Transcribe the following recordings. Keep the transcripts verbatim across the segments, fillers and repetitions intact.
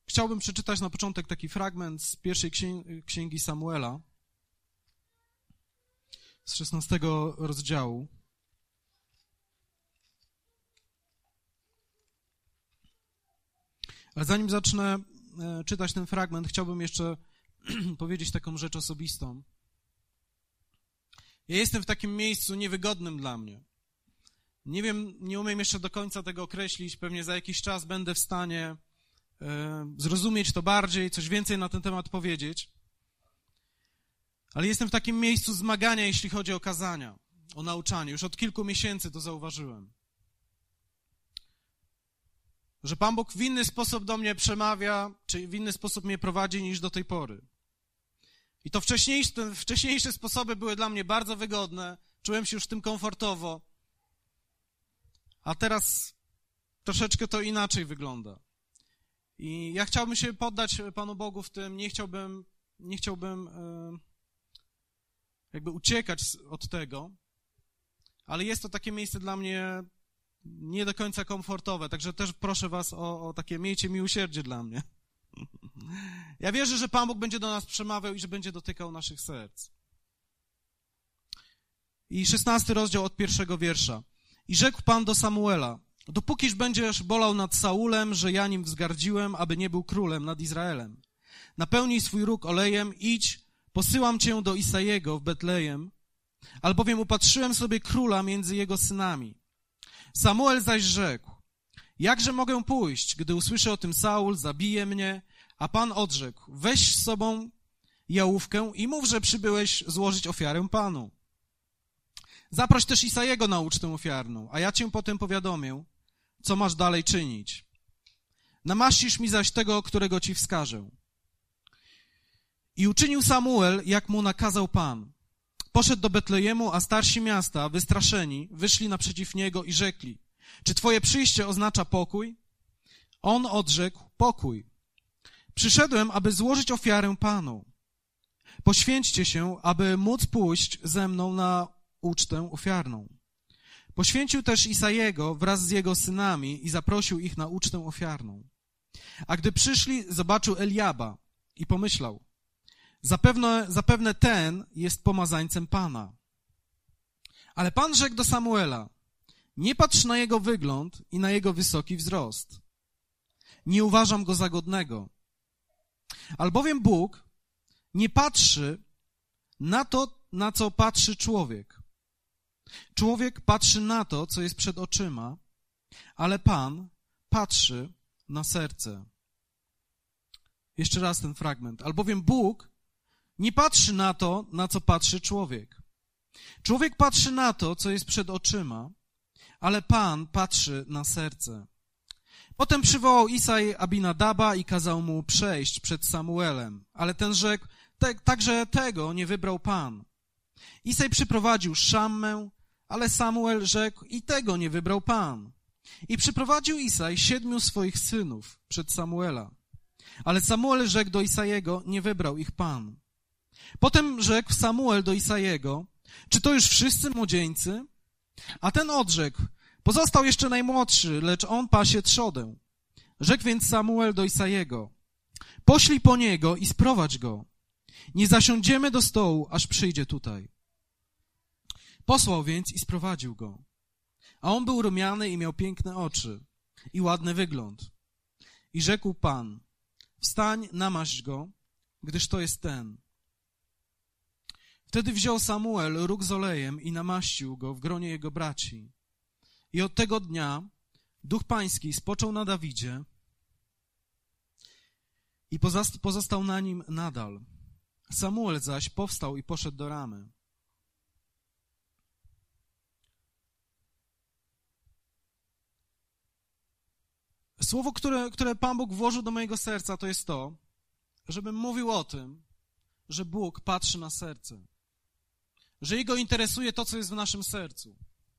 chciałbym przeczytać na początek taki fragment z pierwszej księgi Samuela, z szesnastego rozdziału. Ale zanim zacznę czytać ten fragment, chciałbym jeszcze powiedzieć taką rzecz osobistą. Ja jestem w takim miejscu niewygodnym dla mnie. Nie wiem, nie umiem jeszcze do końca tego określić, pewnie za jakiś czas będę w stanie e, zrozumieć to bardziej, coś więcej na ten temat powiedzieć. Ale jestem w takim miejscu zmagania, jeśli chodzi o kazania, o nauczanie. Już od kilku miesięcy to zauważyłem. Że Pan Bóg w inny sposób do mnie przemawia, czy w inny sposób mnie prowadzi niż do tej pory. I to wcześniejsze, te wcześniejsze sposoby były dla mnie bardzo wygodne, czułem się już w tym komfortowo, a teraz troszeczkę to inaczej wygląda. I ja chciałbym się poddać Panu Bogu w tym, nie chciałbym, nie chciałbym e, jakby uciekać od tego, ale jest to takie miejsce dla mnie nie do końca komfortowe, także też proszę was o, o takie, miejcie miłosierdzie dla mnie. Ja wierzę, że Pan Bóg będzie do nas przemawiał i że będzie dotykał naszych serc. I szesnasty rozdział od pierwszego wiersza. I rzekł Pan do Samuela, dopókiż będziesz bolał nad Saulem, że ja nim wzgardziłem, aby nie był królem nad Izraelem. Napełnij swój róg olejem, idź, posyłam cię do Isajego w Betlejem, albowiem upatrzyłem sobie króla między jego synami. Samuel zaś rzekł, jakże mogę pójść, gdy usłyszę o tym Saul, zabije mnie, a Pan odrzekł, weź z sobą jałówkę i mów, że przybyłeś złożyć ofiarę Panu. Zaproś też Isajego na ucztę ofiarną, a ja cię potem powiadomię, co masz dalej czynić. Namaścisz mi zaś tego, którego ci wskażę. I uczynił Samuel, jak mu nakazał Pan. Poszedł do Betlejemu, a starsi miasta, wystraszeni, wyszli naprzeciw niego i rzekli, czy twoje przyjście oznacza pokój? On odrzekł, pokój. Przyszedłem, aby złożyć ofiarę Panu. Poświęćcie się, aby móc pójść ze mną na ucztę ofiarną. Poświęcił też Isajego wraz z jego synami i zaprosił ich na ucztę ofiarną. A gdy przyszli, zobaczył Eliaba i pomyślał, zapewne, zapewne ten jest pomazańcem Pana. Ale Pan rzekł do Samuela, nie patrz na jego wygląd i na jego wysoki wzrost. Nie uważam go za godnego. Albowiem Bóg nie patrzy na to, na co patrzy człowiek. Człowiek patrzy na to, co jest przed oczyma, ale Pan patrzy na serce. Jeszcze raz ten fragment. Albowiem Bóg nie patrzy na to, na co patrzy człowiek. Człowiek patrzy na to, co jest przed oczyma, ale Pan patrzy na serce. Potem przywołał Isaj Abinadaba i kazał mu przejść przed Samuelem, ale ten rzekł, te, także tego nie wybrał Pan. Isaj przyprowadził Szammę, ale Samuel rzekł, i tego nie wybrał Pan. I przyprowadził Isaj siedmiu swoich synów przed Samuela, ale Samuel rzekł do Isajego, nie wybrał ich Pan. Potem rzekł Samuel do Isajego, czy to już wszyscy młodzieńcy? A ten odrzekł, pozostał jeszcze najmłodszy, lecz on pasie trzodę. Rzekł więc Samuel do Isajego, poślij po niego i sprowadź go. Nie zasiądziemy do stołu, aż przyjdzie tutaj. Posłał więc i sprowadził go. A on był rumiany i miał piękne oczy i ładny wygląd. I rzekł Pan, wstań, namaść go, gdyż to jest ten. Wtedy wziął Samuel róg z olejem i namaścił go w gronie jego braci. I od tego dnia Duch Pański spoczął na Dawidzie i pozostał na nim nadal. Samuel zaś powstał i poszedł do Ramy. Słowo, które, które Pan Bóg włożył do mojego serca, to jest to, żebym mówił o tym, że Bóg patrzy na serce. Że Jego interesuje to, co jest w naszym sercu.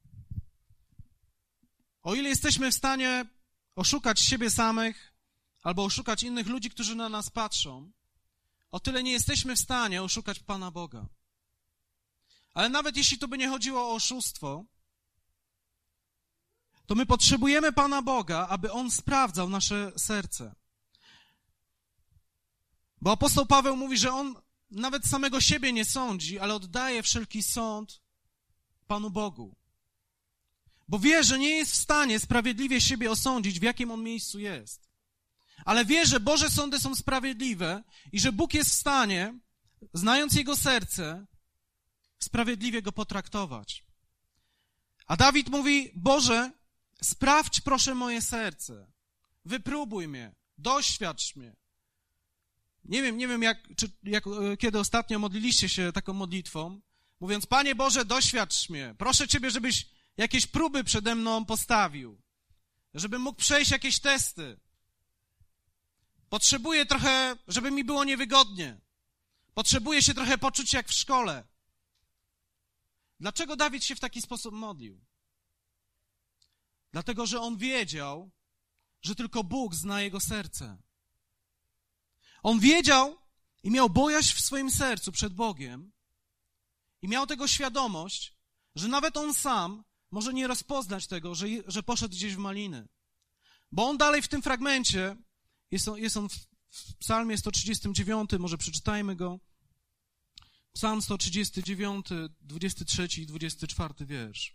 O ile jesteśmy w stanie oszukać siebie samych albo oszukać innych ludzi, którzy na nas patrzą, o tyle nie jesteśmy w stanie oszukać Pana Boga. Ale nawet jeśli to by nie chodziło o oszustwo, to my potrzebujemy Pana Boga, aby On sprawdzał nasze serce. Bo apostoł Paweł mówi, że on nawet samego siebie nie sądzi, ale oddaje wszelki sąd Panu Bogu. Bo wie, że nie jest w stanie sprawiedliwie siebie osądzić, w jakim on miejscu jest. Ale wie, że Boże sądy są sprawiedliwe i że Bóg jest w stanie, znając jego serce, sprawiedliwie go potraktować. A Dawid mówi, Boże, sprawdź proszę moje serce, wypróbuj mnie, doświadcz mnie. Nie wiem, nie wiem jak, czy, jak, kiedy ostatnio modliliście się taką modlitwą, mówiąc, Panie Boże, doświadcz mnie, proszę Ciebie, żebyś jakieś próby przede mną postawił, żebym mógł przejść jakieś testy. Potrzebuję trochę, żeby mi było niewygodnie. Potrzebuję się trochę poczuć jak w szkole. Dlaczego Dawid się w taki sposób modlił? Dlatego, że on wiedział, że tylko Bóg zna jego serce. On wiedział i miał bojaźń w swoim sercu przed Bogiem i miał tego świadomość, że nawet on sam może nie rozpoznać tego, że, że poszedł gdzieś w maliny. Bo on dalej w tym fragmencie, jest on, jest on w, w psalmie sto trzydziestym dziewiątym, może przeczytajmy go. Psalm sto trzydziesty dziewiąty, dwudziesty trzeci i dwudziesty czwarty wiersz.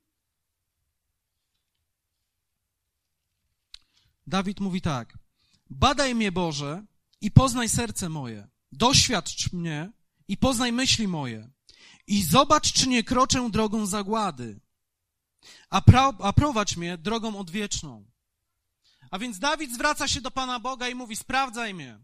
Dawid mówi tak. Badaj mnie, Boże, i poznaj serce moje. Doświadcz mnie i poznaj myśli moje. I zobacz, czy nie kroczę drogą zagłady, a, pra, a prowadź mnie drogą odwieczną. A więc Dawid zwraca się do Pana Boga i mówi, sprawdzaj mnie.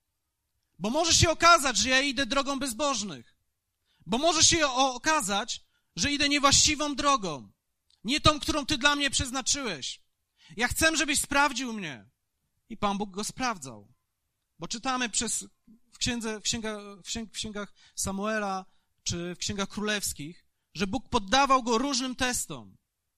Bo może się okazać, że ja idę drogą bezbożnych. Bo może się okazać, że idę niewłaściwą drogą. Nie tą, którą Ty dla mnie przeznaczyłeś. Ja chcę, żebyś sprawdził mnie. I Pan Bóg go sprawdzał. Bo czytamy przez, w, księdze, w, księga, w, księg, w księgach Samuela czy w księgach królewskich, że Bóg poddawał go różnym testom.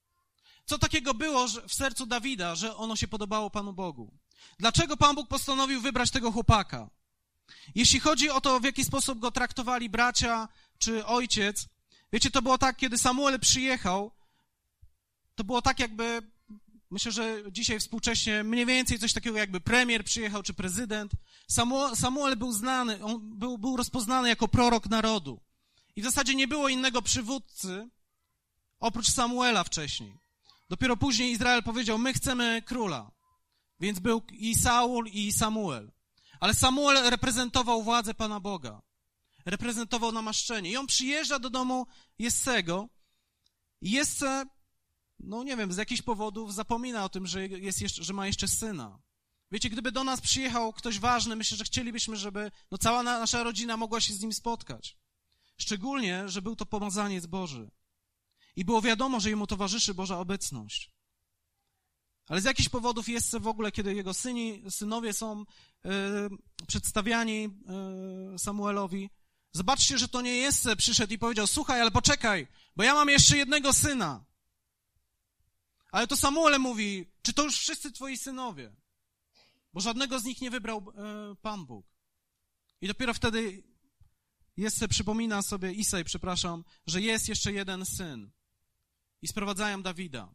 Co takiego było w sercu Dawida, że ono się podobało Panu Bogu? Dlaczego Pan Bóg postanowił wybrać tego chłopaka? Jeśli chodzi o to, w jaki sposób go traktowali bracia czy ojciec, wiecie, to było tak, kiedy Samuel przyjechał, to było tak jakby, myślę, że dzisiaj współcześnie mniej więcej coś takiego jakby premier przyjechał czy prezydent. Samuel, Samuel był znany, on był, był rozpoznany jako prorok narodu. I w zasadzie nie było innego przywódcy oprócz Samuela wcześniej. Dopiero później Izrael powiedział, my chcemy króla. Więc był i Saul, i Samuel. Ale Samuel reprezentował władzę Pana Boga. Reprezentował namaszczenie. I on przyjeżdża do domu Jessego i Jesse, no nie wiem, z jakichś powodów zapomina o tym, że, jest jeszcze, że ma jeszcze syna. Wiecie, gdyby do nas przyjechał ktoś ważny, myślę, że chcielibyśmy, żeby no, cała na, nasza rodzina mogła się z nim spotkać. Szczególnie, że był to pomazaniec Boży. I było wiadomo, że jemu towarzyszy Boża obecność. Ale z jakichś powodów Jesse w ogóle, kiedy jego syni, synowie są yy, przedstawiani yy, Samuelowi, zobaczcie, że to nie Jesse przyszedł i powiedział, słuchaj, ale poczekaj, bo ja mam jeszcze jednego syna. Ale to Samuel mówi, czy to już wszyscy twoi synowie? Bo żadnego z nich nie wybrał yy, Pan Bóg. I dopiero wtedy Jesse przypomina sobie, Isaj, przepraszam, że jest jeszcze jeden syn. I sprowadzają Dawida.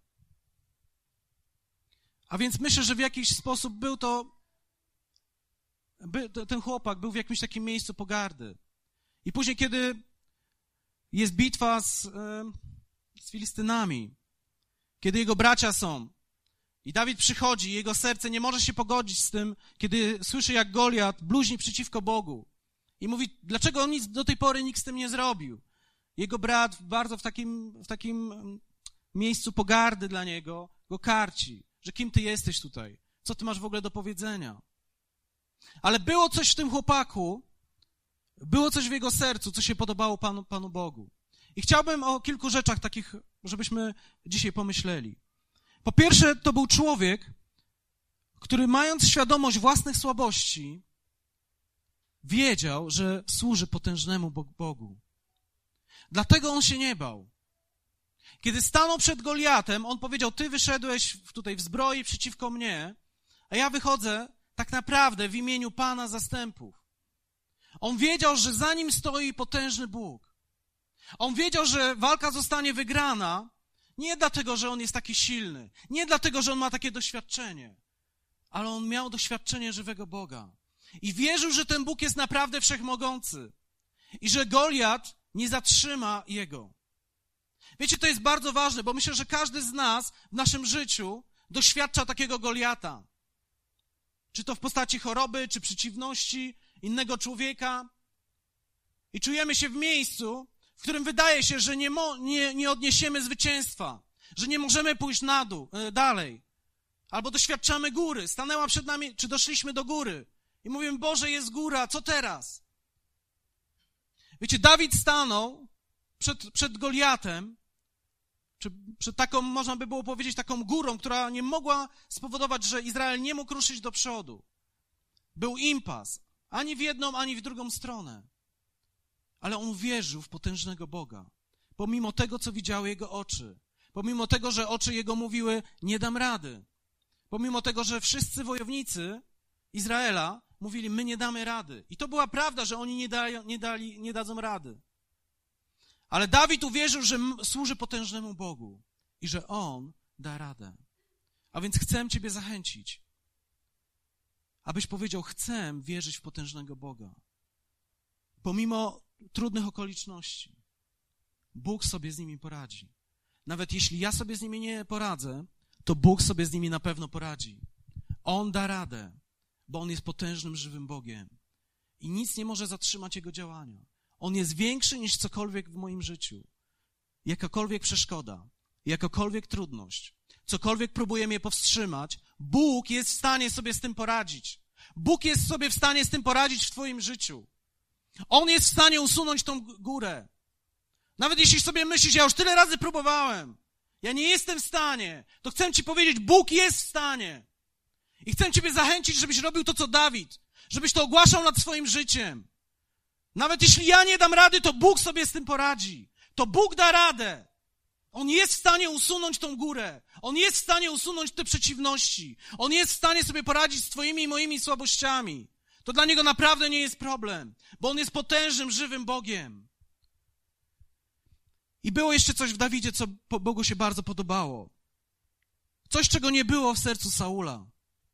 A więc myślę, że w jakiś sposób był to, by, ten chłopak był w jakimś takim miejscu pogardy. I później, kiedy jest bitwa z, z Filistynami, kiedy jego bracia są i Dawid przychodzi i jego serce nie może się pogodzić z tym, kiedy słyszy, jak Goliat bluźni przeciwko Bogu i mówi, dlaczego on nic do tej pory nikt z tym nie zrobił. Jego brat bardzo w takim, w takim miejscu pogardy dla niego go karci, że kim ty jesteś tutaj, co ty masz w ogóle do powiedzenia. Ale było coś w tym chłopaku, było coś w jego sercu, co się podobało Panu, Panu Bogu. I chciałbym o kilku rzeczach takich, żebyśmy dzisiaj pomyśleli. Po pierwsze, to był człowiek, który mając świadomość własnych słabości, wiedział, że służy potężnemu Bogu. Dlatego on się nie bał. Kiedy stanął przed Goliatem, on powiedział, ty wyszedłeś tutaj w zbroi przeciwko mnie, a ja wychodzę tak naprawdę w imieniu Pana zastępów. On wiedział, że za nim stoi potężny Bóg. On wiedział, że walka zostanie wygrana nie dlatego, że on jest taki silny, nie dlatego, że on ma takie doświadczenie, ale on miał doświadczenie żywego Boga. I wierzył, że ten Bóg jest naprawdę wszechmogący i że Goliat nie zatrzyma jego. Wiecie, to jest bardzo ważne, bo myślę, że każdy z nas w naszym życiu doświadcza takiego Goliata. Czy to w postaci choroby, czy przeciwności innego człowieka. I czujemy się w miejscu, w którym wydaje się, że nie, mo, nie, nie odniesiemy zwycięstwa, że nie możemy pójść na dół, e, dalej. Albo doświadczamy góry, stanęła przed nami, czy doszliśmy do góry. I mówimy, Boże, jest góra, co teraz? Wiecie, Dawid stanął przed, przed Goliatem, czy przed taką, można by było powiedzieć, taką górą, która nie mogła spowodować, że Izrael nie mógł ruszyć do przodu. Był impas, ani w jedną, ani w drugą stronę. Ale on wierzył w potężnego Boga. Pomimo tego, co widziały jego oczy. Pomimo tego, że oczy jego mówiły, nie dam rady. Pomimo tego, że wszyscy wojownicy Izraela mówili, my nie damy rady. I to była prawda, że oni nie, dają, nie, dali, nie dadzą rady. Ale Dawid uwierzył, że służy potężnemu Bogu i że On da radę. A więc chcę Ciebie zachęcić, abyś powiedział, chcę wierzyć w potężnego Boga. Pomimo trudnych okoliczności, Bóg sobie z nimi poradzi. Nawet jeśli ja sobie z nimi nie poradzę, to Bóg sobie z nimi na pewno poradzi. On da radę, bo On jest potężnym, żywym Bogiem. I nic nie może zatrzymać Jego działania. On jest większy niż cokolwiek w moim życiu. Jakakolwiek przeszkoda, jakakolwiek trudność, cokolwiek próbuje mnie powstrzymać, Bóg jest w stanie sobie z tym poradzić. Bóg jest sobie w stanie z tym poradzić w twoim życiu. On jest w stanie usunąć tą górę. Nawet jeśli sobie myślisz, ja już tyle razy próbowałem, ja nie jestem w stanie, to chcę ci powiedzieć, Bóg jest w stanie. I chcę ciebie zachęcić, żebyś robił to, co Dawid, żebyś to ogłaszał nad swoim życiem. Nawet jeśli ja nie dam rady, to Bóg sobie z tym poradzi. To Bóg da radę. On jest w stanie usunąć tą górę. On jest w stanie usunąć te przeciwności. On jest w stanie sobie poradzić z twoimi i moimi słabościami. To dla Niego naprawdę nie jest problem, bo On jest potężnym, żywym Bogiem. I było jeszcze coś w Dawidzie, co Bogu się bardzo podobało. Coś, czego nie było w sercu Saula.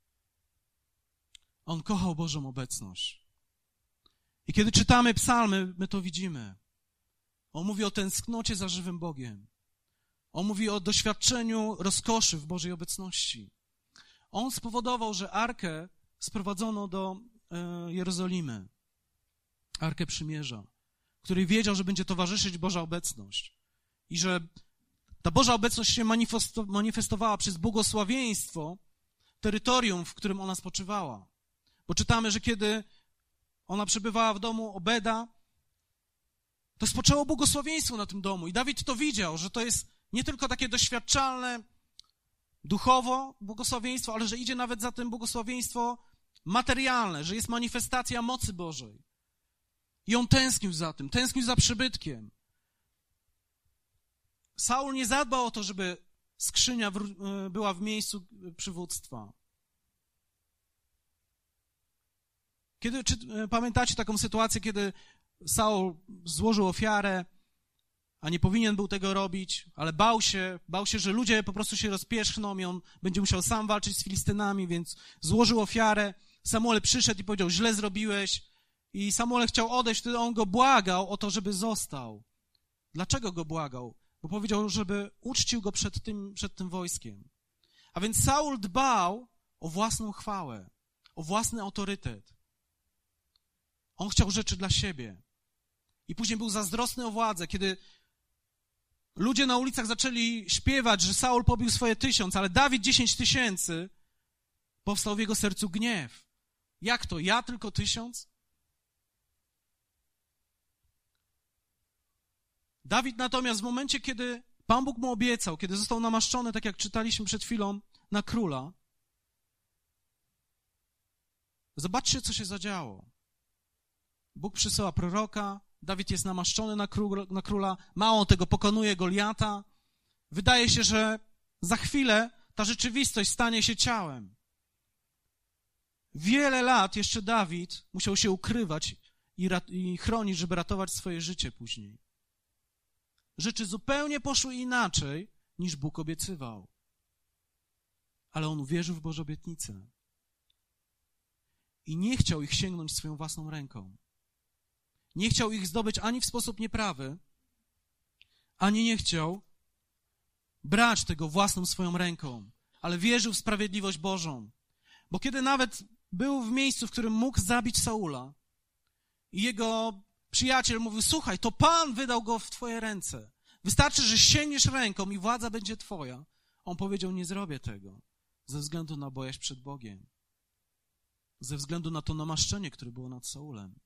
On kochał Bożą obecność. I kiedy czytamy psalmy, my to widzimy. On mówi o tęsknocie za żywym Bogiem. On mówi o doświadczeniu rozkoszy w Bożej obecności. On spowodował, że Arkę sprowadzono do e, Jerozolimy. Arkę Przymierza, której wiedział, że będzie towarzyszyć Boża obecność. I że ta Boża obecność się manifestowała przez błogosławieństwo terytorium, w którym ona spoczywała. Bo czytamy, że kiedy ona przebywała w domu Obeda, to spoczęło błogosławieństwo na tym domu. I Dawid to widział, że to jest nie tylko takie doświadczalne duchowo błogosławieństwo, ale że idzie nawet za tym błogosławieństwo materialne, że jest manifestacja mocy Bożej. I on tęsknił za tym, tęsknił za przybytkiem. Saul nie zadbał o to, żeby skrzynia była w miejscu przywództwa. Kiedy, czy pamiętacie taką sytuację, kiedy Saul złożył ofiarę, a nie powinien był tego robić, ale bał się, bał się, że ludzie po prostu się rozpierzchną i on będzie musiał sam walczyć z Filistynami, więc złożył ofiarę. Samuel przyszedł i powiedział, źle zrobiłeś. I Samuel chciał odejść, wtedy on go błagał o to, żeby został. Dlaczego go błagał? Bo powiedział, żeby uczcił go przed tym, przed tym wojskiem. A więc Saul dbał o własną chwałę, o własny autorytet. On chciał rzeczy dla siebie. I później był zazdrosny o władzę, kiedy ludzie na ulicach zaczęli śpiewać, że Saul pobił swoje tysiąc, ale Dawid dziesięć tysięcy, powstał w jego sercu gniew. Jak to? Ja tylko tysiąc? Dawid natomiast w momencie, kiedy Pan Bóg mu obiecał, kiedy został namaszczony, tak jak czytaliśmy przed chwilą, na króla, zobaczcie, co się zadziało. Bóg przysyła proroka, Dawid jest namaszczony na, król, na króla, mało tego, pokonuje Goliata. Wydaje się, że za chwilę ta rzeczywistość stanie się ciałem. Wiele lat jeszcze Dawid musiał się ukrywać i, rat, i chronić, żeby ratować swoje życie później. Rzeczy zupełnie poszły inaczej, niż Bóg obiecywał. Ale on uwierzył w Boże obietnice. i nie chciał ich sięgnąć swoją własną ręką. Nie chciał ich zdobyć ani w sposób nieprawy, ani nie chciał brać tego własną swoją ręką, ale wierzył w sprawiedliwość Bożą. Bo kiedy nawet był w miejscu, w którym mógł zabić Saula i jego przyjaciel mówił, słuchaj, to Pan wydał go w twoje ręce. Wystarczy, że sięgniesz ręką i władza będzie twoja. On powiedział, nie zrobię tego ze względu na bojaźń przed Bogiem. Ze względu na to namaszczenie, które było nad Saulem.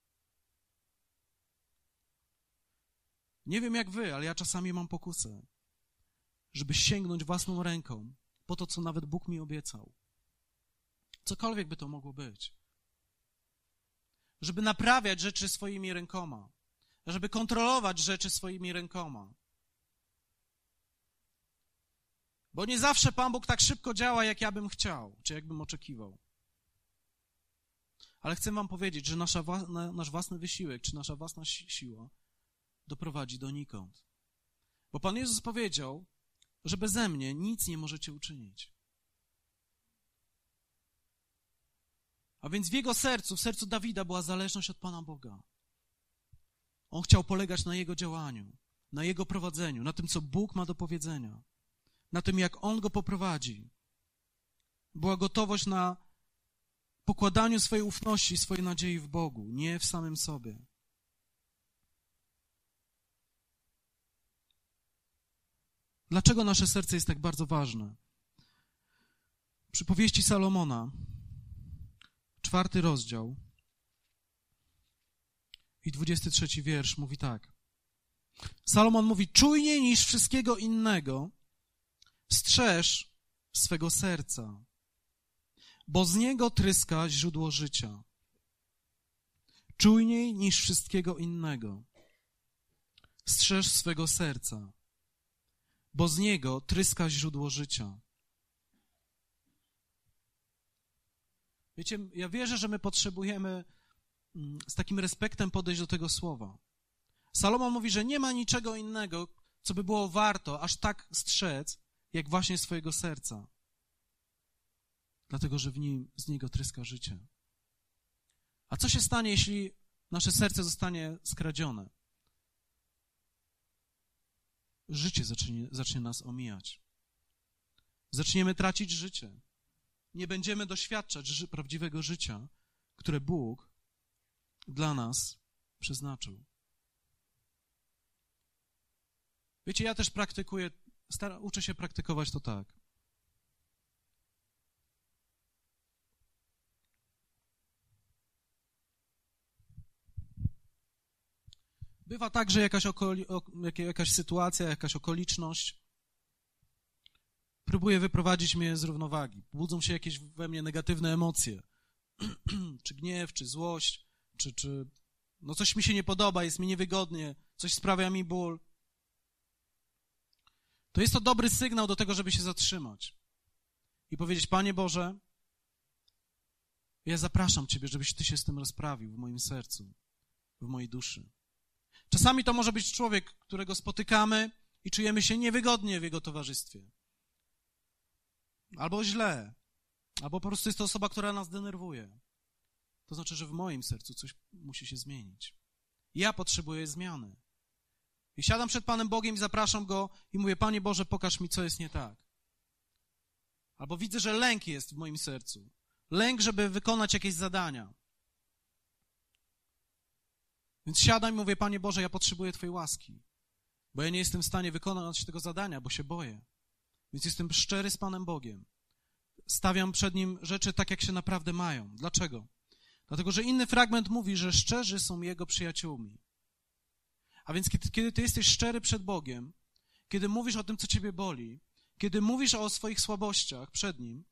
Nie wiem jak wy, ale ja czasami mam pokusę, żeby sięgnąć własną ręką po to, co nawet Bóg mi obiecał. Cokolwiek by to mogło być. Żeby naprawiać rzeczy swoimi rękoma. Żeby kontrolować rzeczy swoimi rękoma. Bo nie zawsze Pan Bóg tak szybko działa, jak ja bym chciał, czy jak bym oczekiwał. Ale chcę wam powiedzieć, że nasza własna, nasz własny wysiłek, czy nasza własna si- siła doprowadzi donikąd. Bo Pan Jezus powiedział, że beze mnie nic nie możecie uczynić. A więc w jego sercu, w sercu Dawida była zależność od Pana Boga. On chciał polegać na jego działaniu, na jego prowadzeniu, na tym, co Bóg ma do powiedzenia, na tym, jak On go poprowadzi. Była gotowość na pokładaniu swojej ufności, swojej nadziei w Bogu, nie w samym sobie. Dlaczego nasze serce jest tak bardzo ważne? Przypowieści Salomona, czwarty rozdział i dwudziesty trzeci wiersz mówi tak. Salomon mówi, czujniej niż wszystkiego innego strzeż swego serca, bo z niego tryska źródło życia. Czujniej niż wszystkiego innego strzeż swego serca, bo z niego tryska źródło życia. Wiecie, ja wierzę, że my potrzebujemy z takim respektem podejść do tego słowa. Salomon mówi, że nie ma niczego innego, co by było warto aż tak strzec, jak właśnie swojego serca. Dlatego, że w nim, z niego tryska życie. A co się stanie, jeśli nasze serce zostanie skradzione? Życie zacznie, zacznie nas omijać. Zaczniemy tracić życie. Nie będziemy doświadczać ży- prawdziwego życia, które Bóg dla nas przeznaczył. Wiecie, ja też praktykuję, stara, uczę się praktykować to tak. Bywa tak, że jakaś, okoli, jakaś sytuacja, jakaś okoliczność próbuje wyprowadzić mnie z równowagi. Budzą się jakieś we mnie negatywne emocje. Czy gniew, czy złość, czy, czy no coś mi się nie podoba, jest mi niewygodnie, coś sprawia mi ból. To jest to dobry sygnał do tego, żeby się zatrzymać i powiedzieć, Panie Boże, ja zapraszam Ciebie, żebyś Ty się z tym rozprawił w moim sercu, w mojej duszy. Czasami to może być człowiek, którego spotykamy i czujemy się niewygodnie w jego towarzystwie. Albo źle, albo po prostu jest to osoba, która nas denerwuje. To znaczy, że w moim sercu coś musi się zmienić. Ja potrzebuję zmiany. I siadam przed Panem Bogiem i zapraszam Go i mówię, Panie Boże, pokaż mi, co jest nie tak. Albo widzę, że lęk jest w moim sercu. Lęk, żeby wykonać jakieś zadania. Więc siadam i mówię, Panie Boże, ja potrzebuję Twojej łaski, bo ja nie jestem w stanie wykonać tego zadania, bo się boję. Więc jestem szczery z Panem Bogiem. Stawiam przed Nim rzeczy tak, jak się naprawdę mają. Dlaczego? Dlatego, że inny fragment mówi, że szczerzy są Jego przyjaciółmi. A więc kiedy, kiedy ty jesteś szczery przed Bogiem, kiedy mówisz o tym, co ciebie boli, kiedy mówisz o swoich słabościach przed Nim,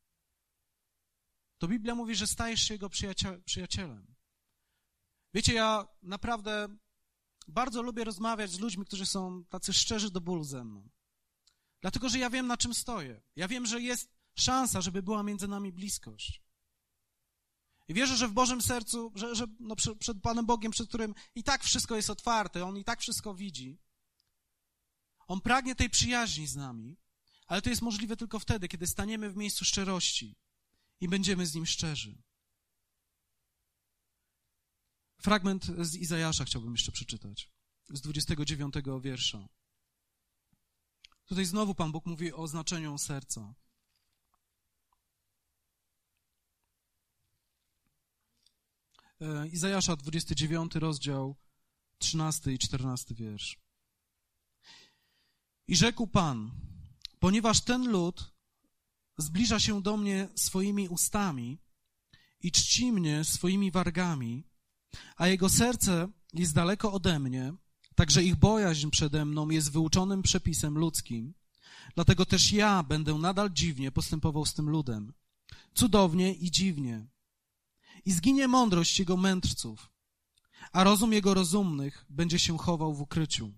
to Biblia mówi, że stajesz się Jego przyjacie- przyjacielem. Wiecie, ja naprawdę bardzo lubię rozmawiać z ludźmi, którzy są tacy szczerzy do bólu ze mną. Dlatego, że ja wiem, na czym stoję. Ja wiem, że jest szansa, żeby była między nami bliskość. I wierzę, że w Bożym sercu, że, że no przed, przed Panem Bogiem, przed którym i tak wszystko jest otwarte, On i tak wszystko widzi. On pragnie tej przyjaźni z nami, ale to jest możliwe tylko wtedy, kiedy staniemy w miejscu szczerości i będziemy z Nim szczerzy. Fragment z Izajasza chciałbym jeszcze przeczytać, z dwudziestego dziewiątego wiersza. Tutaj znowu Pan Bóg mówi o znaczeniu serca. Izajasza, dwudziesty dziewiąty rozdział, trzynasty i czternasty wiersz. I rzekł Pan, ponieważ ten lud zbliża się do mnie swoimi ustami i czci mnie swoimi wargami, a jego serce jest daleko ode mnie, także ich bojaźń przede mną jest wyuczonym przepisem ludzkim, dlatego też ja będę nadal dziwnie postępował z tym ludem, cudownie i dziwnie. I zginie mądrość jego mędrców, a rozum jego rozumnych będzie się chował w ukryciu.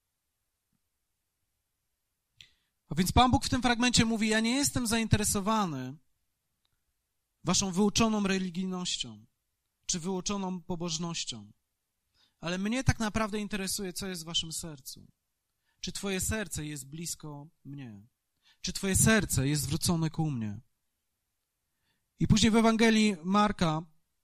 A więc Pan Bóg w tym fragmencie mówi, ja nie jestem zainteresowany waszą wyuczoną religijnością, czy wyuczoną pobożnością, ale mnie tak naprawdę interesuje, co jest w waszym sercu. Czy twoje serce jest blisko mnie? Czy twoje serce jest zwrócone ku mnie? I później w Ewangelii Marka,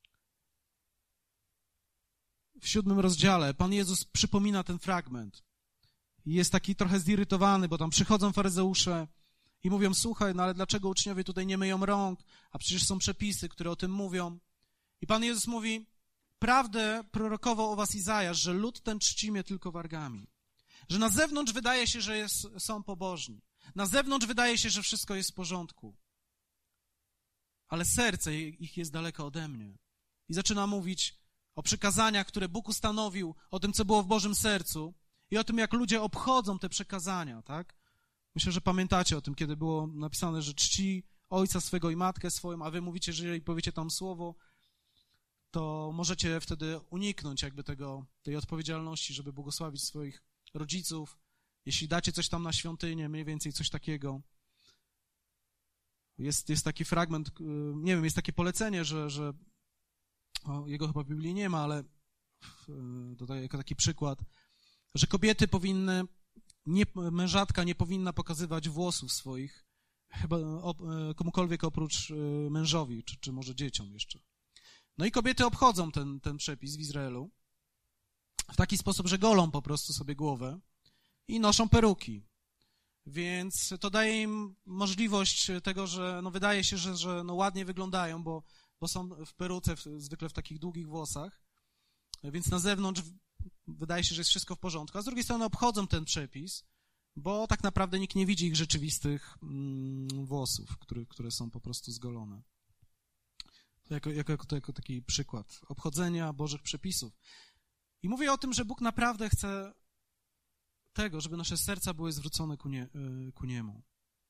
w siódmym rozdziale, Pan Jezus przypomina ten fragment. I jest taki trochę zirytowany, bo tam przychodzą faryzeusze i mówią, słuchaj, no ale dlaczego uczniowie tutaj nie myją rąk, a przecież są przepisy, które o tym mówią. I Pan Jezus mówi, prawdę prorokował o was Izajasz, że lud ten czci mnie tylko wargami. Że na zewnątrz wydaje się, że jest, są pobożni. Na zewnątrz wydaje się, że wszystko jest w porządku. Ale serce ich jest daleko ode mnie. I zaczyna mówić o przykazaniach, które Bóg ustanowił, o tym, co było w Bożym sercu i o tym, jak ludzie obchodzą te przekazania, tak? Myślę, że pamiętacie o tym, kiedy było napisane, że czci ojca swego i matkę swoją, a wy mówicie, że jeżeli powiecie tam słowo, to możecie wtedy uniknąć jakby tego, tej odpowiedzialności, żeby błogosławić swoich rodziców. Jeśli dacie coś tam na świątynię, mniej więcej coś takiego. Jest, jest taki fragment, nie wiem, jest takie polecenie, że, że o, jego chyba w Biblii nie ma, ale dodaję jako taki przykład, że kobiety powinny, nie, mężatka nie powinna pokazywać włosów swoich chyba komukolwiek oprócz mężowi, czy, czy może dzieciom jeszcze. No i kobiety obchodzą ten, ten przepis w Izraelu w taki sposób, że golą po prostu sobie głowę i noszą peruki. Więc to daje im możliwość tego, że no wydaje się, że, że no ładnie wyglądają, bo, bo są w peruce, w, zwykle w takich długich włosach, więc na zewnątrz wydaje się, że jest wszystko w porządku, a z drugiej strony obchodzą ten przepis, bo tak naprawdę nikt nie widzi ich rzeczywistych mm, włosów, które, które są po prostu zgolone. To jako, jako, to jako taki przykład obchodzenia Bożych przepisów. I mówię o tym, że Bóg naprawdę chce tego, żeby nasze serca były zwrócone ku, nie, ku Niemu.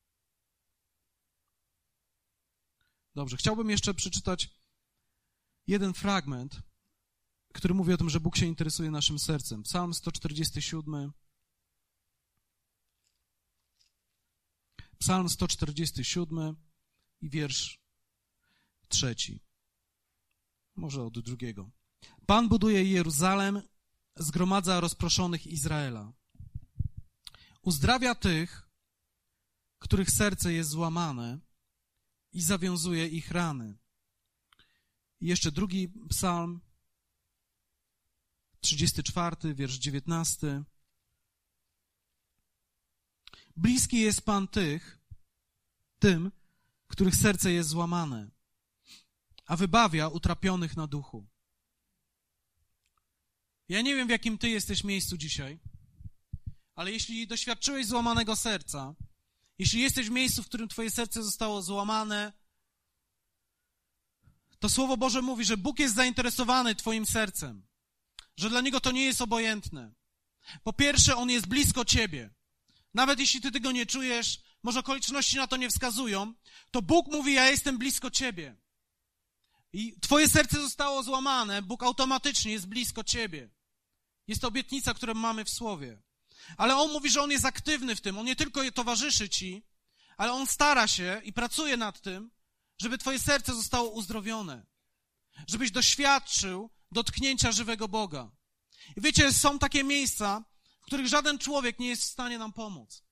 Dobrze, chciałbym jeszcze przeczytać jeden fragment, który mówi o tym, że Bóg się interesuje naszym sercem. Psalm sto czterdziesty siódmy. Psalm sto czterdziesty siódmy i wiersz trzeci. Może od drugiego. Pan buduje Jeruzalem, zgromadza rozproszonych Izraela. Uzdrawia tych, których serce jest złamane i zawiązuje ich rany. I jeszcze drugi psalm, trzydziesty czwarty, wiersz dziewiętnasty. Bliski jest Pan tych, tym, których serce jest złamane, a wybawia utrapionych na duchu. Ja nie wiem, w jakim ty jesteś miejscu dzisiaj, ale jeśli doświadczyłeś złamanego serca, jeśli jesteś w miejscu, w którym twoje serce zostało złamane, to Słowo Boże mówi, że Bóg jest zainteresowany twoim sercem, że dla Niego to nie jest obojętne. Po pierwsze, On jest blisko ciebie. Nawet jeśli ty tego nie czujesz, może okoliczności na to nie wskazują, to Bóg mówi, ja jestem blisko ciebie. I twoje serce zostało złamane, Bóg automatycznie jest blisko ciebie. Jest to obietnica, którą mamy w Słowie. Ale On mówi, że On jest aktywny w tym. On nie tylko towarzyszy ci, ale On stara się i pracuje nad tym, żeby twoje serce zostało uzdrowione. Żebyś doświadczył dotknięcia żywego Boga. I wiecie, są takie miejsca, w których żaden człowiek nie jest w stanie nam pomóc.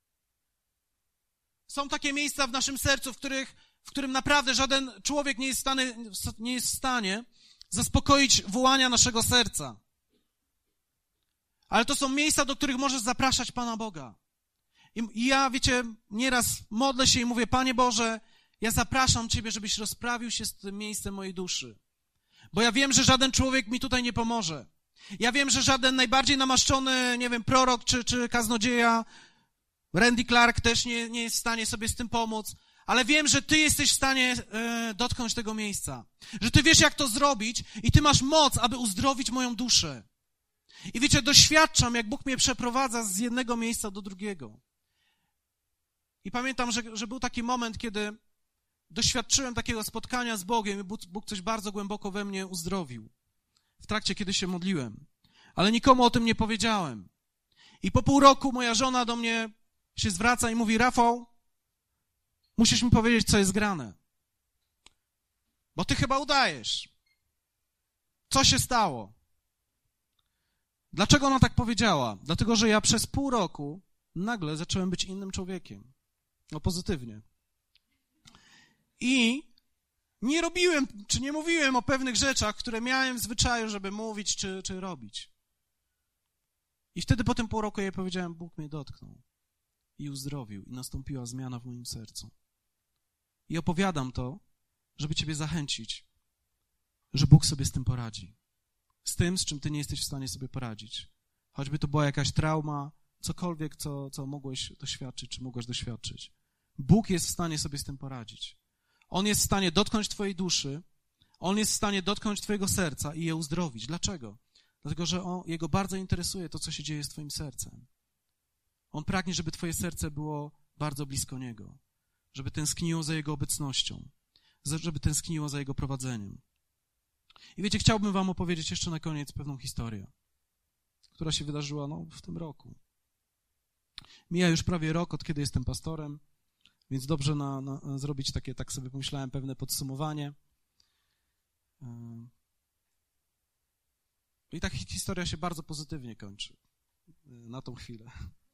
Są takie miejsca w naszym sercu, w, których, w którym naprawdę żaden człowiek nie jest, w stanie, nie jest w stanie zaspokoić wołania naszego serca. Ale to są miejsca, do których możesz zapraszać Pana Boga. I, i ja, wiecie, nieraz modlę się i mówię, Panie Boże, ja zapraszam Ciebie, żebyś rozprawił się z tym miejscem mojej duszy. Bo ja wiem, że żaden człowiek mi tutaj nie pomoże. Ja wiem, że żaden najbardziej namaszczony, nie wiem, prorok czy, czy kaznodzieja, Randy Clark też nie, nie jest w stanie sobie z tym pomóc, ale wiem, że Ty jesteś w stanie e, dotknąć tego miejsca. Że Ty wiesz, jak to zrobić i Ty masz moc, aby uzdrowić moją duszę. I wiecie, doświadczam, jak Bóg mnie przeprowadza z jednego miejsca do drugiego. I pamiętam, że, że był taki moment, kiedy doświadczyłem takiego spotkania z Bogiem i Bóg, Bóg coś bardzo głęboko we mnie uzdrowił. W trakcie, kiedy się modliłem. Ale nikomu o tym nie powiedziałem. I po pół roku moja żona do mnie się zwraca i mówi, Rafał, musisz mi powiedzieć, co jest grane. Bo ty chyba udajesz. Co się stało? Dlaczego ona tak powiedziała? Dlatego, że ja przez pół roku nagle zacząłem być innym człowiekiem. No pozytywnie. I nie robiłem, czy nie mówiłem o pewnych rzeczach, które miałem w zwyczaju, żeby mówić, czy, czy robić. I wtedy po tym pół roku jej powiedziałem, Bóg mnie dotknął i uzdrowił i nastąpiła zmiana w moim sercu. I opowiadam to, żeby ciebie zachęcić, że Bóg sobie z tym poradzi. Z tym, z czym ty nie jesteś w stanie sobie poradzić. Choćby to była jakaś trauma, cokolwiek, co, co mogłeś doświadczyć, czy mogłeś doświadczyć. Bóg jest w stanie sobie z tym poradzić. On jest w stanie dotknąć twojej duszy, On jest w stanie dotknąć twojego serca i je uzdrowić. Dlaczego? Dlatego, że on, Jego bardzo interesuje to, co się dzieje z twoim sercem. On pragnie, żeby twoje serce było bardzo blisko Niego, żeby tęskniło za Jego obecnością, żeby tęskniło za Jego prowadzeniem. I wiecie, chciałbym wam opowiedzieć jeszcze na koniec pewną historię, która się wydarzyła no, w tym roku. Mija już prawie rok, od kiedy jestem pastorem, więc dobrze na, na, zrobić takie, tak sobie pomyślałem, pewne podsumowanie. I ta historia się bardzo pozytywnie kończy na tą chwilę.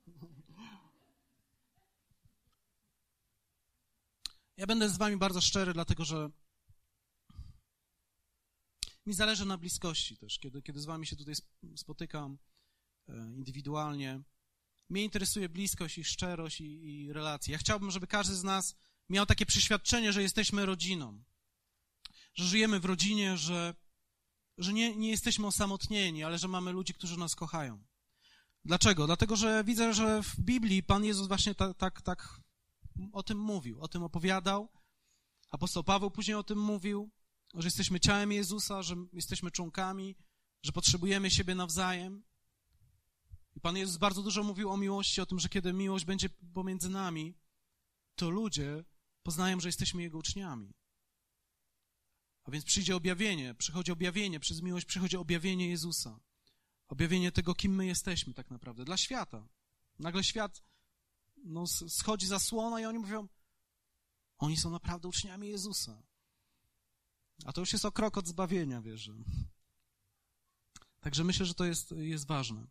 Ja będę z wami bardzo szczery, dlatego że mi zależy na bliskości też, kiedy, kiedy z wami się tutaj spotykam indywidualnie. Mnie interesuje bliskość i szczerość i, i relacje. Ja chciałbym, żeby każdy z nas miał takie przeświadczenie, że jesteśmy rodziną, że żyjemy w rodzinie, że, że nie, nie jesteśmy osamotnieni, ale że mamy ludzi, którzy nas kochają. Dlaczego? Dlatego, że widzę, że w Biblii Pan Jezus właśnie tak, tak, tak o tym mówił, o tym opowiadał. Apostoł Paweł później o tym mówił, że jesteśmy ciałem Jezusa, że jesteśmy członkami, że potrzebujemy siebie nawzajem. I Pan Jezus bardzo dużo mówił o miłości, o tym, że kiedy miłość będzie pomiędzy nami, to ludzie poznają, że jesteśmy Jego uczniami. A więc przyjdzie objawienie, przychodzi objawienie, przez miłość przychodzi objawienie Jezusa. Objawienie tego, kim my jesteśmy tak naprawdę, dla świata. Nagle świat no, schodzi zasłona i oni mówią, oni są naprawdę uczniami Jezusa. A to już jest o krok od zbawienia, wierzę. Także myślę, że to jest, jest ważne.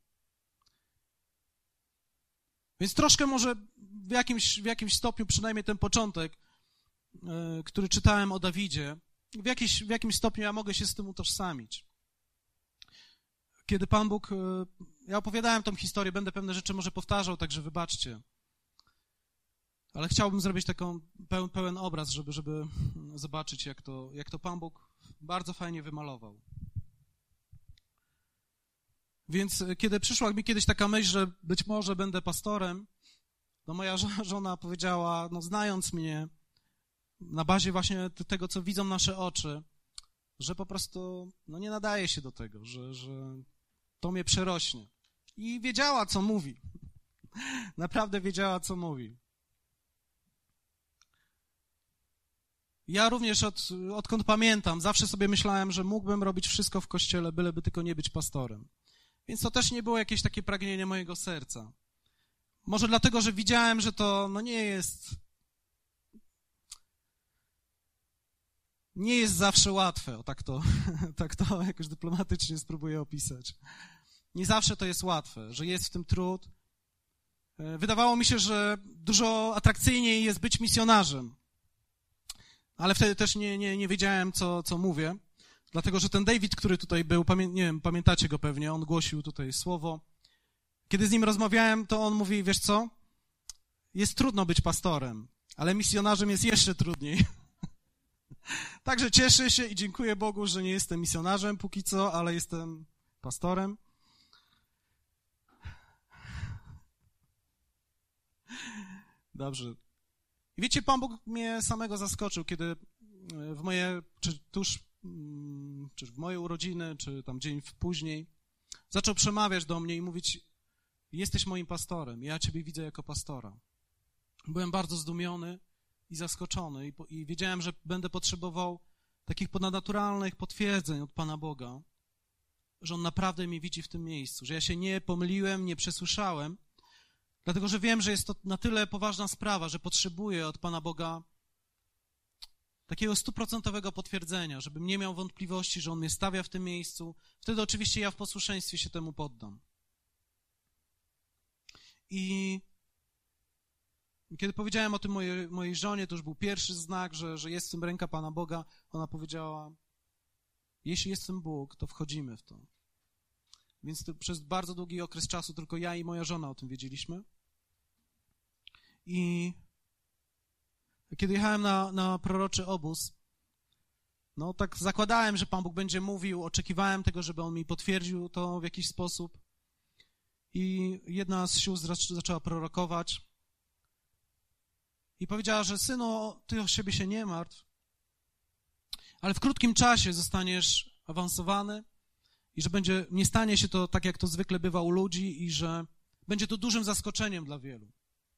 Więc troszkę może w jakimś, w jakimś stopniu, przynajmniej ten początek, yy, który czytałem o Dawidzie, w, jakiś, w jakimś stopniu ja mogę się z tym utożsamić. Kiedy Pan Bóg... Yy, ja opowiadałem tą historię, będę pewne rzeczy może powtarzał, także wybaczcie. Ale chciałbym zrobić taką peł, pełen obraz, żeby, żeby zobaczyć, jak to, jak to Pan Bóg bardzo fajnie wymalował. Więc kiedy przyszła mi kiedyś taka myśl, że być może będę pastorem, no moja żona powiedziała, no znając mnie, na bazie właśnie tego, co widzą nasze oczy, że po prostu no nie nadaje się do tego, że, że to mnie przerośnie. I wiedziała, co mówi. Naprawdę wiedziała, co mówi. Ja również od, odkąd pamiętam, zawsze sobie myślałem, że mógłbym robić wszystko w kościele, byleby tylko nie być pastorem. Więc to też nie było jakieś takie pragnienie mojego serca. Może dlatego, że widziałem, że to no nie jest... Nie jest zawsze łatwe, o tak to, tak to jakoś dyplomatycznie spróbuję opisać. Nie zawsze to jest łatwe, że jest w tym trud. Wydawało mi się, że dużo atrakcyjniej jest być misjonarzem. Ale wtedy też nie, nie, nie wiedziałem, co, co mówię. dlatego że ten David, który tutaj był, pamię- nie wiem, pamiętacie go pewnie, on głosił tutaj słowo. Kiedy z nim rozmawiałem, to on mówi, wiesz co, jest trudno być pastorem, ale misjonarzem jest jeszcze trudniej. Także cieszę się i dziękuję Bogu, że nie jestem misjonarzem póki co, ale jestem pastorem. Dobrze. I wiecie, Pan Bóg mnie samego zaskoczył, kiedy w moje, czy tuż, czy w moje urodziny, czy tam dzień później, zaczął przemawiać do mnie i mówić, jesteś moim pastorem, ja ciebie widzę jako pastora. Byłem bardzo zdumiony i zaskoczony i, i wiedziałem, że będę potrzebował takich ponadnaturalnych potwierdzeń od Pana Boga, że On naprawdę mnie widzi w tym miejscu, że ja się nie pomyliłem, nie przesłyszałem, dlatego że wiem, że jest to na tyle poważna sprawa, że potrzebuję od Pana Boga takiego stuprocentowego potwierdzenia, żebym nie miał wątpliwości, że On mnie stawia w tym miejscu. Wtedy oczywiście ja w posłuszeństwie się temu poddam. I kiedy powiedziałem o tym mojej, mojej żonie, to już był pierwszy znak, że, że jest w tym ręka Pana Boga. Ona powiedziała, jeśli jest w tym Bóg, to wchodzimy w to. Więc to przez bardzo długi okres czasu tylko ja i moja żona o tym wiedzieliśmy. I kiedy jechałem na, na proroczy obóz, no tak zakładałem, że Pan Bóg będzie mówił, oczekiwałem tego, żeby On mi potwierdził to w jakiś sposób. I jedna z sióstr zaczęła prorokować i powiedziała, że synu, ty o siebie się nie martw, ale w krótkim czasie zostaniesz awansowany i że będzie, nie stanie się to tak, jak to zwykle bywa u ludzi i że będzie to dużym zaskoczeniem dla wielu.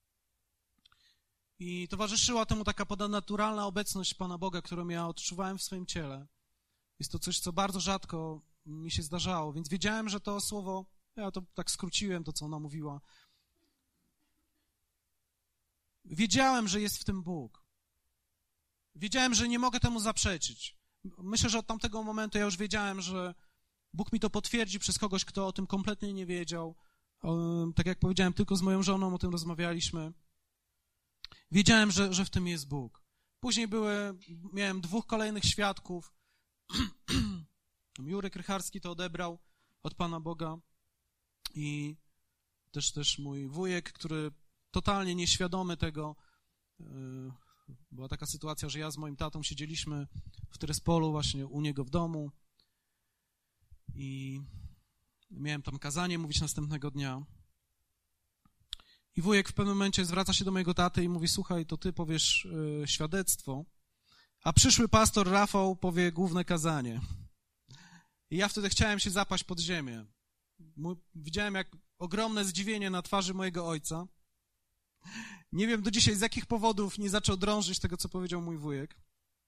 I towarzyszyła temu taka ponadnaturalna obecność Pana Boga, którą ja odczuwałem w swoim ciele. Jest to coś, co bardzo rzadko mi się zdarzało, więc wiedziałem, że to słowo, ja to tak skróciłem, to co ona mówiła. Wiedziałem, że jest w tym Bóg. Wiedziałem, że nie mogę temu zaprzeczyć. Myślę, że od tamtego momentu ja już wiedziałem, że Bóg mi to potwierdzi przez kogoś, kto o tym kompletnie nie wiedział. Tak jak powiedziałem, tylko z moją żoną o tym rozmawialiśmy. Wiedziałem, że, że w tym jest Bóg. Później były, miałem dwóch kolejnych świadków. Jurek Rycharski to odebrał od Pana Boga i też, też mój wujek, który totalnie nieświadomy tego, była taka sytuacja, że ja z moim tatą siedzieliśmy w Tyrespolu właśnie u niego w domu i miałem tam kazanie mówić następnego dnia. I wujek w pewnym momencie zwraca się do mojego taty i mówi, słuchaj, to ty powiesz y, świadectwo, a przyszły pastor Rafał powie główne kazanie. I ja wtedy chciałem się zapaść pod ziemię. Mój, widziałem jak ogromne zdziwienie na twarzy mojego ojca. Nie wiem do dzisiaj z jakich powodów nie zaczął drążyć tego, co powiedział mój wujek.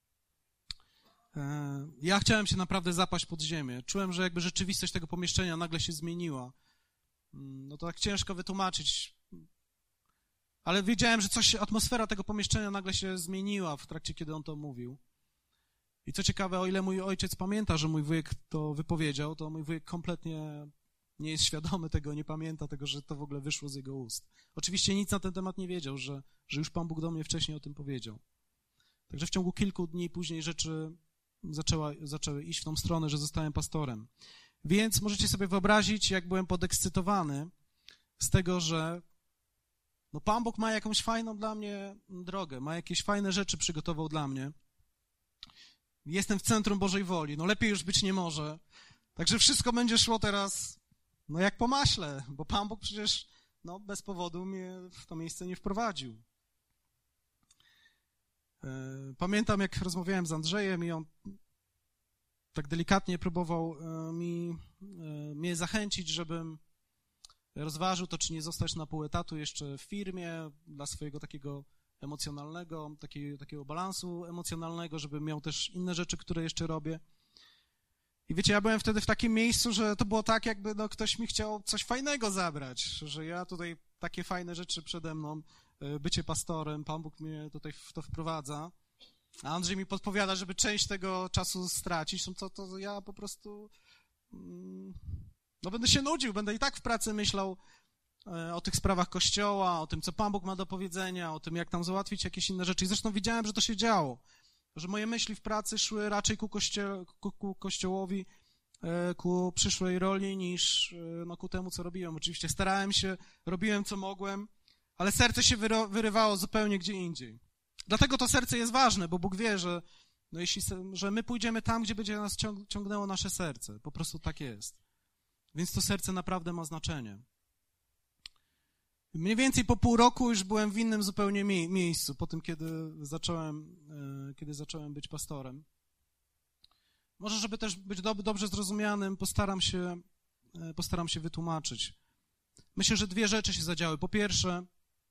E, ja chciałem się naprawdę zapaść pod ziemię. Czułem, że jakby rzeczywistość tego pomieszczenia nagle się zmieniła. No to tak ciężko wytłumaczyć. Ale wiedziałem, że coś, atmosfera tego pomieszczenia nagle się zmieniła w trakcie, kiedy on to mówił. I co ciekawe, o ile mój ojciec pamięta, że mój wujek to wypowiedział, to mój wujek kompletnie nie jest świadomy tego, nie pamięta tego, że to w ogóle wyszło z jego ust. Oczywiście nic na ten temat nie wiedział, że, że już Pan Bóg do mnie wcześniej o tym powiedział. Także w ciągu kilku dni później rzeczy zaczęła, zaczęły iść w tą stronę, że zostałem pastorem. Więc możecie sobie wyobrazić, jak byłem podekscytowany z tego, że no Pan Bóg ma jakąś fajną dla mnie drogę, ma jakieś fajne rzeczy przygotował dla mnie. Jestem w centrum Bożej woli, no lepiej już być nie może. Także wszystko będzie szło teraz, no jak po maśle, bo Pan Bóg przecież no, bez powodu mnie w to miejsce nie wprowadził. Pamiętam, jak rozmawiałem z Andrzejem i on tak delikatnie próbował mi, mnie zachęcić, żebym rozważył to, czy nie zostać na pół etatu jeszcze w firmie dla swojego takiego emocjonalnego, takiego, takiego balansu emocjonalnego, żebym miał też inne rzeczy, które jeszcze robię. I wiecie, ja byłem wtedy w takim miejscu, że to było tak, jakby no, ktoś mi chciał coś fajnego zabrać, że ja tutaj takie fajne rzeczy przede mną, bycie pastorem, Pan Bóg mnie tutaj w to wprowadza, a Andrzej mi podpowiada, żeby część tego czasu stracić, no to, to ja po prostu no będę się nudził, będę i tak w pracy myślał o tych sprawach Kościoła, o tym, co Pan Bóg ma do powiedzenia, o tym, jak tam załatwić jakieś inne rzeczy. I zresztą widziałem, że to się działo. że moje myśli w pracy szły raczej ku, kościo ku, ku kościołowi, ku przyszłej roli, niż no, ku temu, co robiłem. Oczywiście starałem się, robiłem, co mogłem, ale serce się wyrywało zupełnie gdzie indziej. Dlatego to serce jest ważne, bo Bóg wie, że, no, jeśli, że my pójdziemy tam, gdzie będzie nas ciąg ciągnęło nasze serce. Po prostu tak jest. Więc to serce naprawdę ma znaczenie. Mniej więcej po pół roku już byłem w innym zupełnie mie miejscu, po tym, kiedy zacząłem, e, kiedy zacząłem być pastorem. Może, żeby też być do dobrze zrozumianym, postaram się, e, postaram się wytłumaczyć. Myślę, że dwie rzeczy się zadziały. Po pierwsze,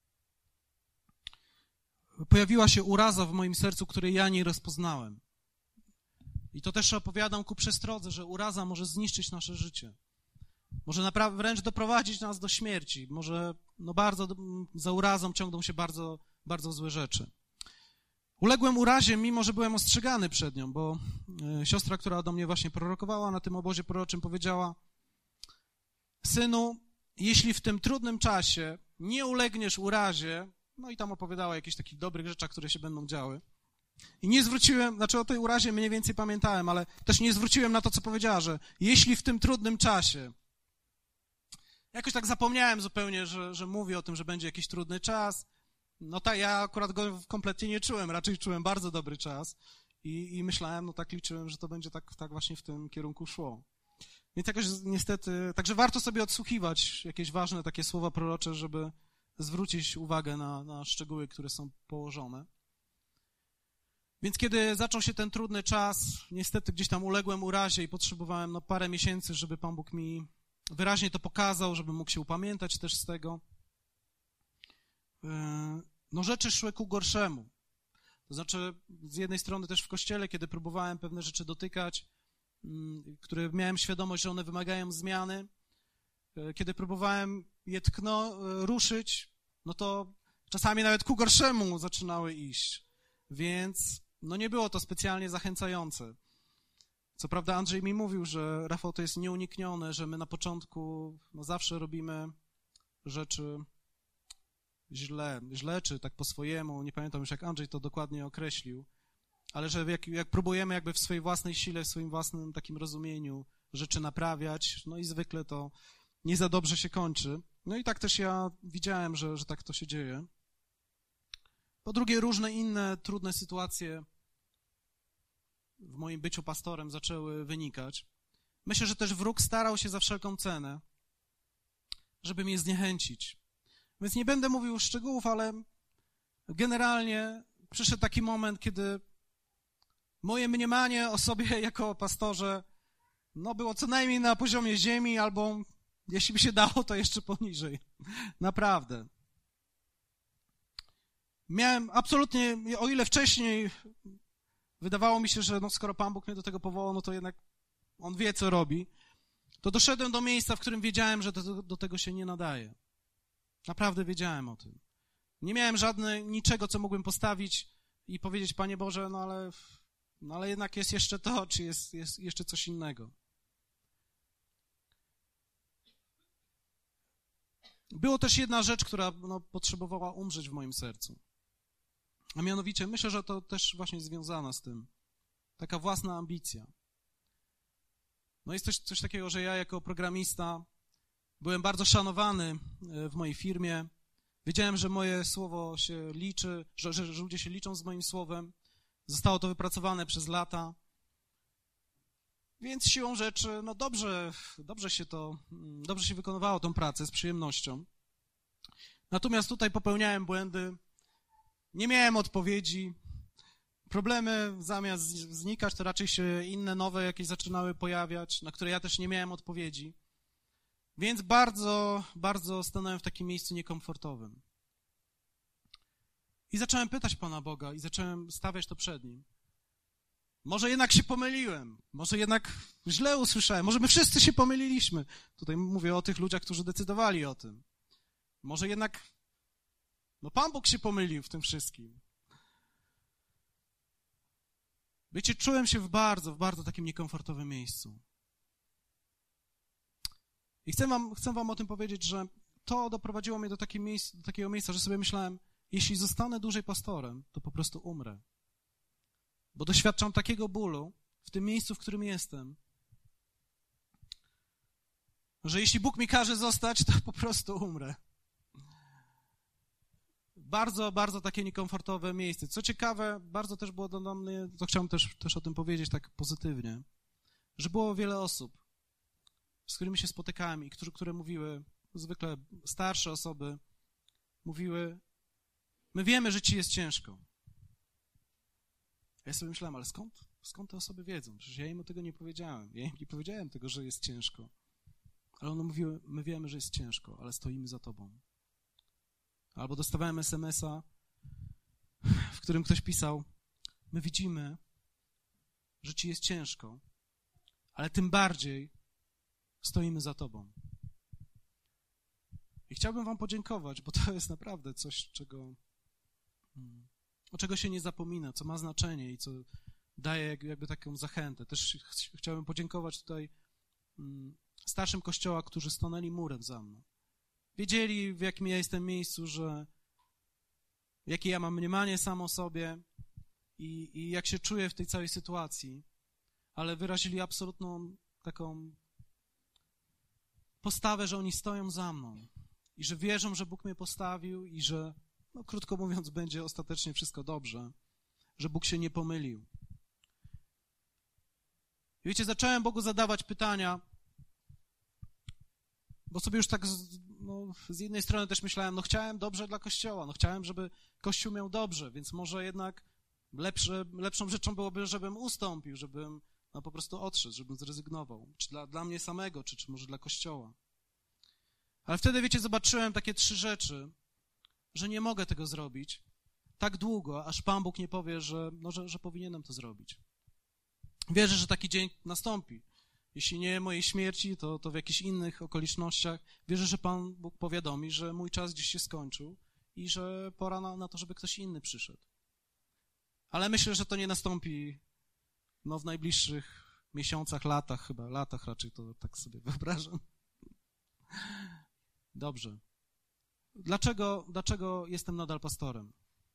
pojawiła się uraza w moim sercu, której ja nie rozpoznałem. I to też opowiadam ku przestrodze, że uraza może zniszczyć nasze życie. Może naprawdę wręcz doprowadzić nas do śmierci. Może no bardzo za urazą ciągną się bardzo, bardzo złe rzeczy. Uległem urazie, mimo że byłem ostrzegany przed nią, bo e, siostra, która do mnie właśnie prorokowała na tym obozie proroczym, powiedziała: synu, jeśli w tym trudnym czasie nie ulegniesz urazie, no i tam opowiadała o jakichś takich dobrych rzeczach, które się będą działy. I nie zwróciłem, znaczy o tej urazie mniej więcej pamiętałem, ale też nie zwróciłem na to, co powiedziała, że jeśli w tym trudnym czasie, jakoś tak zapomniałem zupełnie, że, że mówi o tym, że będzie jakiś trudny czas. No tak, ja akurat go kompletnie nie czułem, raczej czułem bardzo dobry czas i, i myślałem, no tak liczyłem, że to będzie tak, tak właśnie w tym kierunku szło. Więc jakoś niestety, także warto sobie odsłuchiwać jakieś ważne takie słowa prorocze, żeby zwrócić uwagę na, na szczegóły, które są położone. Więc kiedy zaczął się ten trudny czas, niestety gdzieś tam uległem urazie i potrzebowałem no parę miesięcy, żeby Pan Bóg mi wyraźnie to pokazał, żebym mógł się upamiętać też z tego. No rzeczy szły ku gorszemu. To znaczy z jednej strony też w kościele, kiedy próbowałem pewne rzeczy dotykać, które miałem świadomość, że one wymagają zmiany, kiedy próbowałem je tkno, ruszyć, no to czasami nawet ku gorszemu zaczynały iść. Więc no nie było to specjalnie zachęcające. Co prawda Andrzej mi mówił, że Rafał, to jest nieuniknione, że my na początku no zawsze robimy rzeczy źle, źle czy tak po swojemu, nie pamiętam już jak Andrzej to dokładnie określił, ale że jak, jak próbujemy jakby w swojej własnej sile, w swoim własnym takim rozumieniu rzeczy naprawiać, no i zwykle to nie za dobrze się kończy. No i tak też ja widziałem, że, że tak to się dzieje. Po drugie, różne inne trudne sytuacje w moim byciu pastorem zaczęły wynikać. Myślę, że też wróg starał się za wszelką cenę, żeby mnie zniechęcić. Więc nie będę mówił szczegółów, ale generalnie przyszedł taki moment, kiedy moje mniemanie o sobie jako pastorze no było co najmniej na poziomie ziemi, albo jeśli by się dało, to jeszcze poniżej. Naprawdę. Miałem absolutnie, o ile wcześniej wydawało mi się, że no skoro Pan Bóg mnie do tego powołał, no to jednak On wie, co robi, to doszedłem do miejsca, w którym wiedziałem, że do, do tego się nie nadaje. Naprawdę wiedziałem o tym. Nie miałem żadnej, niczego, co mógłbym postawić i powiedzieć: Panie Boże, no ale, no ale jednak jest jeszcze to, czy jest, jest jeszcze coś innego. Było też jedna rzecz, która no, potrzebowała umrzeć w moim sercu. A mianowicie, myślę, że to też właśnie związana z tym. Taka własna ambicja. No jest też coś takiego, że ja jako programista byłem bardzo szanowany w mojej firmie. Wiedziałem, że moje słowo się liczy, że, że, że ludzie się liczą z moim słowem. Zostało to wypracowane przez lata. Więc siłą rzeczy, no dobrze, dobrze się to, dobrze się wykonywało tą pracę z przyjemnością. Natomiast tutaj popełniałem błędy, nie miałem odpowiedzi, problemy zamiast znikać, to raczej się inne, nowe jakieś zaczynały pojawiać, na które ja też nie miałem odpowiedzi. Więc bardzo, bardzo stanąłem w takim miejscu niekomfortowym. I zacząłem pytać Pana Boga i zacząłem stawiać to przed Nim. Może jednak się pomyliłem, może jednak źle usłyszałem, może my wszyscy się pomyliliśmy. Tutaj mówię o tych ludziach, którzy decydowali o tym. Może jednak, no Pan Bóg się pomylił w tym wszystkim. Wiecie, czułem się w bardzo, w bardzo takim niekomfortowym miejscu. I chcę wam, chcę wam o tym powiedzieć, że to doprowadziło mnie do, takiej miejsc, do takiego miejsca, że sobie myślałem, jeśli zostanę dłużej pastorem, to po prostu umrę. bo doświadczam takiego bólu w tym miejscu, w którym jestem, że jeśli Bóg mi każe zostać, to po prostu umrę. Bardzo, bardzo takie niekomfortowe miejsce. Co ciekawe, bardzo też było dla mnie, to chciałem też, też o tym powiedzieć tak pozytywnie, że było wiele osób, z którymi się spotykałem i które, które mówiły, zwykle starsze osoby, mówiły, my wiemy, że ci jest ciężko. Ja sobie myślałem, ale skąd, skąd te osoby wiedzą? Przecież ja im tego nie powiedziałem. Ja im nie powiedziałem tego, że jest ciężko. Ale one mówiły, my wiemy, że jest ciężko, ale stoimy za tobą. Albo dostawałem es em es a, w którym ktoś pisał, my widzimy, że ci jest ciężko, ale tym bardziej stoimy za tobą. I chciałbym wam podziękować, bo to jest naprawdę coś, czego, o czego się nie zapomina, co ma znaczenie i co daje jakby taką zachętę. Też ch- chciałbym podziękować tutaj starszym Kościoła, którzy stanęli murem za mną. Wiedzieli, w jakim ja jestem miejscu, że jakie ja mam mniemanie sam o sobie i, i jak się czuję w tej całej sytuacji, ale wyrazili absolutną taką postawę, że oni stoją za mną i że wierzą, że Bóg mnie postawił i że, no krótko mówiąc, będzie ostatecznie wszystko dobrze, że Bóg się nie pomylił. I wiecie, zacząłem Bogu zadawać pytania, bo sobie już tak z, no, z jednej strony też myślałem, no chciałem dobrze dla Kościoła, no chciałem, żeby Kościół miał dobrze, więc może jednak lepsze, lepszą rzeczą byłoby, żebym ustąpił, żebym no, po prostu odszedł, żebym zrezygnował, czy dla, dla mnie samego, czy, czy może dla Kościoła. Ale wtedy, wiecie, zobaczyłem takie trzy rzeczy, że nie mogę tego zrobić tak długo, aż Pan Bóg nie powie, że, no, że, że powinienem to zrobić. Wierzę, że taki dzień nastąpi. Jeśli nie mojej śmierci, to, to w jakichś innych okolicznościach. Wierzę, że Pan Bóg powiadomi, że mój czas gdzieś się skończył i że pora na, na to, żeby ktoś inny przyszedł. Ale myślę, że to nie nastąpi no, w najbliższych miesiącach, latach chyba, latach raczej to tak sobie wyobrażam. Dobrze. Dlaczego, dlaczego jestem nadal pastorem?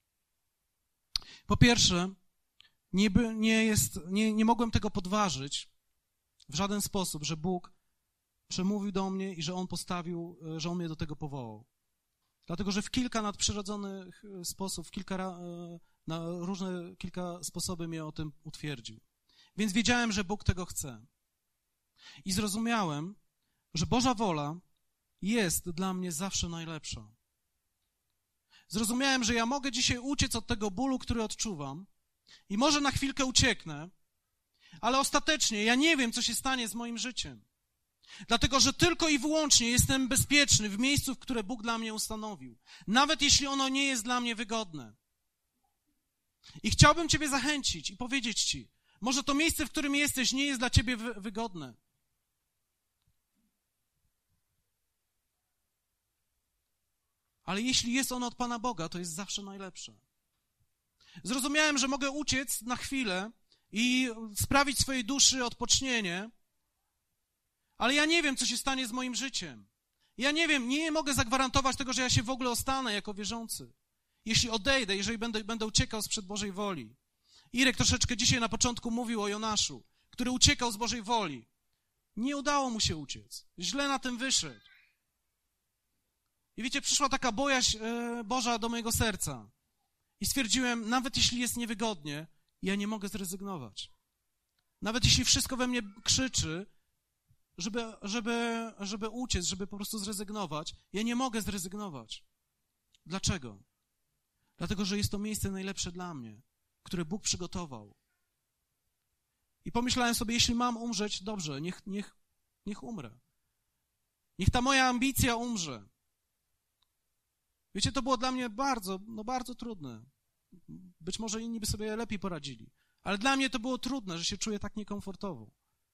Po pierwsze, nie, by, nie, jest, nie, nie mogłem tego podważyć w żaden sposób, że Bóg przemówił do mnie i że On postawił, że On mnie do tego powołał. Dlatego, że w kilka nadprzyrodzonych sposób, w kilka, na różne kilka sposoby mnie o tym utwierdził. Więc wiedziałem, że Bóg tego chce. I zrozumiałem, że Boża wola jest dla mnie zawsze najlepsza. Zrozumiałem, że ja mogę dzisiaj uciec od tego bólu, który odczuwam i może na chwilkę ucieknę, ale ostatecznie ja nie wiem, co się stanie z moim życiem. Dlatego, że tylko i wyłącznie jestem bezpieczny w miejscu, w które Bóg dla mnie ustanowił. Nawet jeśli ono nie jest dla mnie wygodne. I chciałbym Ciebie zachęcić i powiedzieć Ci, może to miejsce, w którym jesteś, nie jest dla Ciebie wy- wygodne. Ale jeśli jest ono od Pana Boga, to jest zawsze najlepsze. Zrozumiałem, że mogę uciec na chwilę i sprawić swojej duszy odpocznienie, ale ja nie wiem, co się stanie z moim życiem. Ja nie wiem, nie mogę zagwarantować tego, że ja się w ogóle ostanę jako wierzący. Jeśli odejdę, jeżeli będę, będę uciekał sprzed Bożej woli. Irek troszeczkę dzisiaj na początku mówił o Jonaszu, który uciekał z Bożej woli. Nie udało mu się uciec. Źle na tym wyszedł. I wiecie, przyszła taka bojaźń Boża do mojego serca. I stwierdziłem, nawet jeśli jest niewygodnie, ja nie mogę zrezygnować. Nawet jeśli wszystko we mnie krzyczy, żeby, żeby, żeby uciec, żeby po prostu zrezygnować, ja nie mogę zrezygnować. Dlaczego? Dlatego, że jest to miejsce najlepsze dla mnie, które Bóg przygotował. I pomyślałem sobie, jeśli mam umrzeć, dobrze, niech, niech, niech umrę. Niech ta moja ambicja umrze. Wiecie, to było dla mnie bardzo, no bardzo trudne. Być może inni by sobie lepiej poradzili. Ale dla mnie to było trudne, że się czuję tak niekomfortowo.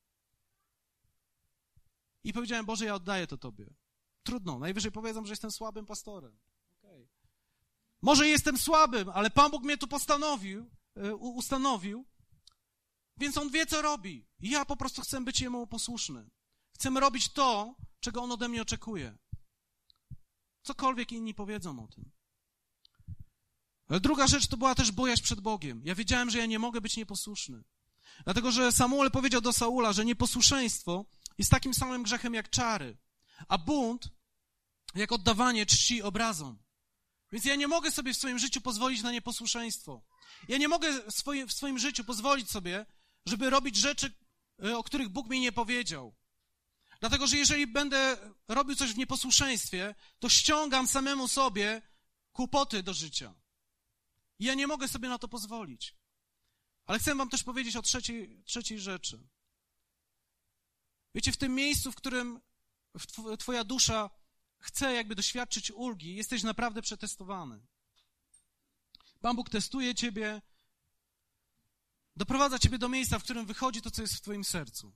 I powiedziałem, Boże, ja oddaję to Tobie. Trudno, najwyżej powiedzą, że jestem słabym pastorem. Okay. Może jestem słabym, ale Pan Bóg mnie tu postanowił, ustanowił, więc On wie, co robi. I ja po prostu chcę być Jemu posłuszny. Chcę robić to, czego On ode mnie oczekuje. Cokolwiek inni powiedzą o tym. Ale druga rzecz to była też bojaźń przed Bogiem. Ja wiedziałem, że ja nie mogę być nieposłuszny. Dlatego, że Samuel powiedział do Saula, że nieposłuszeństwo jest takim samym grzechem jak czary, a bunt jak oddawanie czci obrazom. Więc ja nie mogę sobie w swoim życiu pozwolić na nieposłuszeństwo. Ja nie mogę w swoim, w swoim życiu pozwolić sobie, żeby robić rzeczy, o których Bóg mi nie powiedział. Dlatego, że jeżeli będę robił coś w nieposłuszeństwie, to ściągam samemu sobie kłopoty do życia. I ja nie mogę sobie na to pozwolić. Ale chcę wam też powiedzieć o trzeciej, trzeciej rzeczy. Wiecie, w tym miejscu, w którym twoja dusza chce jakby doświadczyć ulgi, jesteś naprawdę przetestowany. Pan Bóg testuje ciebie, doprowadza ciebie do miejsca, w którym wychodzi to, co jest w twoim sercu.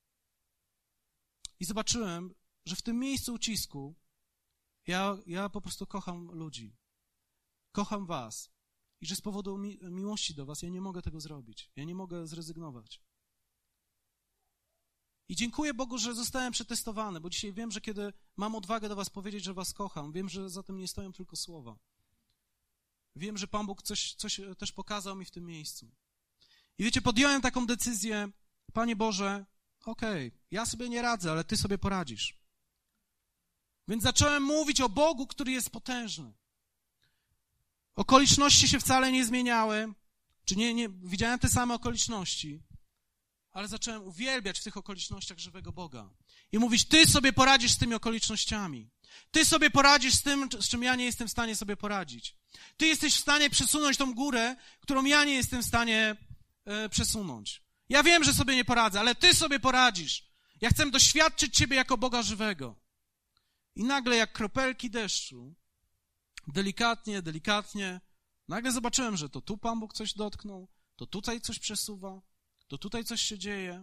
I zobaczyłem, że w tym miejscu ucisku ja, ja po prostu kocham ludzi. Kocham was. I że z powodu mi, miłości do was ja nie mogę tego zrobić. Ja nie mogę zrezygnować. I dziękuję Bogu, że zostałem przetestowany, bo dzisiaj wiem, że kiedy mam odwagę do was powiedzieć, że was kocham, wiem, że za tym nie stoją tylko słowa. Wiem, że Pan Bóg coś, coś też pokazał mi w tym miejscu. I wiecie, podjąłem taką decyzję, Panie Boże, okej, okay, ja sobie nie radzę, ale Ty sobie poradzisz. Więc zacząłem mówić o Bogu, który jest potężny. Okoliczności się wcale nie zmieniały, czy nie, nie widziałem te same okoliczności, ale zacząłem uwielbiać w tych okolicznościach żywego Boga. I mówić, Ty sobie poradzisz z tymi okolicznościami. Ty sobie poradzisz z tym, z czym ja nie jestem w stanie sobie poradzić. Ty jesteś w stanie przesunąć tą górę, którą ja nie jestem w stanie e, przesunąć. Ja wiem, że sobie nie poradzę, ale Ty sobie poradzisz. Ja chcę doświadczyć Ciebie jako Boga żywego. I nagle jak kropelki deszczu, delikatnie, delikatnie, nagle zobaczyłem, że to tu Pan Bóg coś dotknął, to tutaj coś przesuwa, to tutaj coś się dzieje.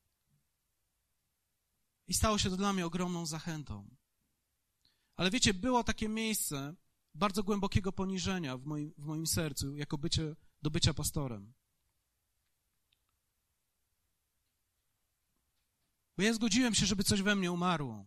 I stało się to dla mnie ogromną zachętą. Ale wiecie, było takie miejsce bardzo głębokiego poniżenia w moim, w moim sercu, jako bycie, do bycia pastorem. Bo ja zgodziłem się, żeby coś we mnie umarło.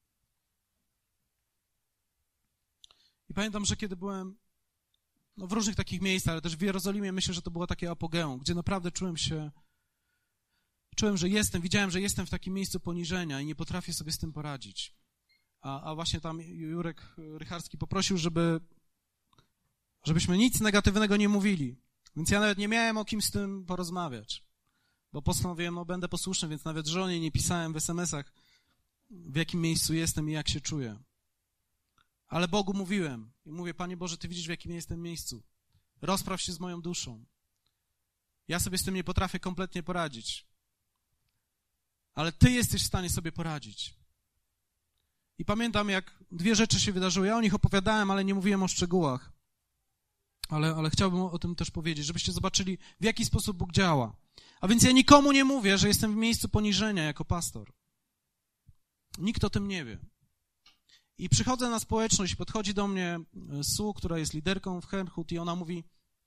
I pamiętam, że kiedy byłem no, w różnych takich miejscach, ale też w Jerozolimie, myślę, że to było takie apogeum, gdzie naprawdę czułem się, czułem, że jestem, widziałem, że jestem w takim miejscu poniżenia i nie potrafię sobie z tym poradzić. A, a właśnie tam Jurek Rycharski poprosił, żeby, żebyśmy nic negatywnego nie mówili. Więc ja nawet nie miałem o kim z tym porozmawiać. Bo postanowiłem, no będę posłuszny, więc nawet żonie nie pisałem w es em esach, w jakim miejscu jestem i jak się czuję. Ale Bogu mówiłem i mówię, Panie Boże, Ty widzisz, w jakim jestem miejscu. Rozpraw się z moją duszą. Ja sobie z tym nie potrafię kompletnie poradzić. Ale Ty jesteś w stanie sobie poradzić. I pamiętam, jak dwie rzeczy się wydarzyły. Ja o nich opowiadałem, ale nie mówiłem o szczegółach. Ale, ale chciałbym o tym też powiedzieć, żebyście zobaczyli, w jaki sposób Bóg działa. A więc ja nikomu nie mówię, że jestem w miejscu poniżenia jako pastor. Nikt o tym nie wie. I przychodzę na społeczność, podchodzi do mnie Su, która jest liderką w Herchut i ona mówi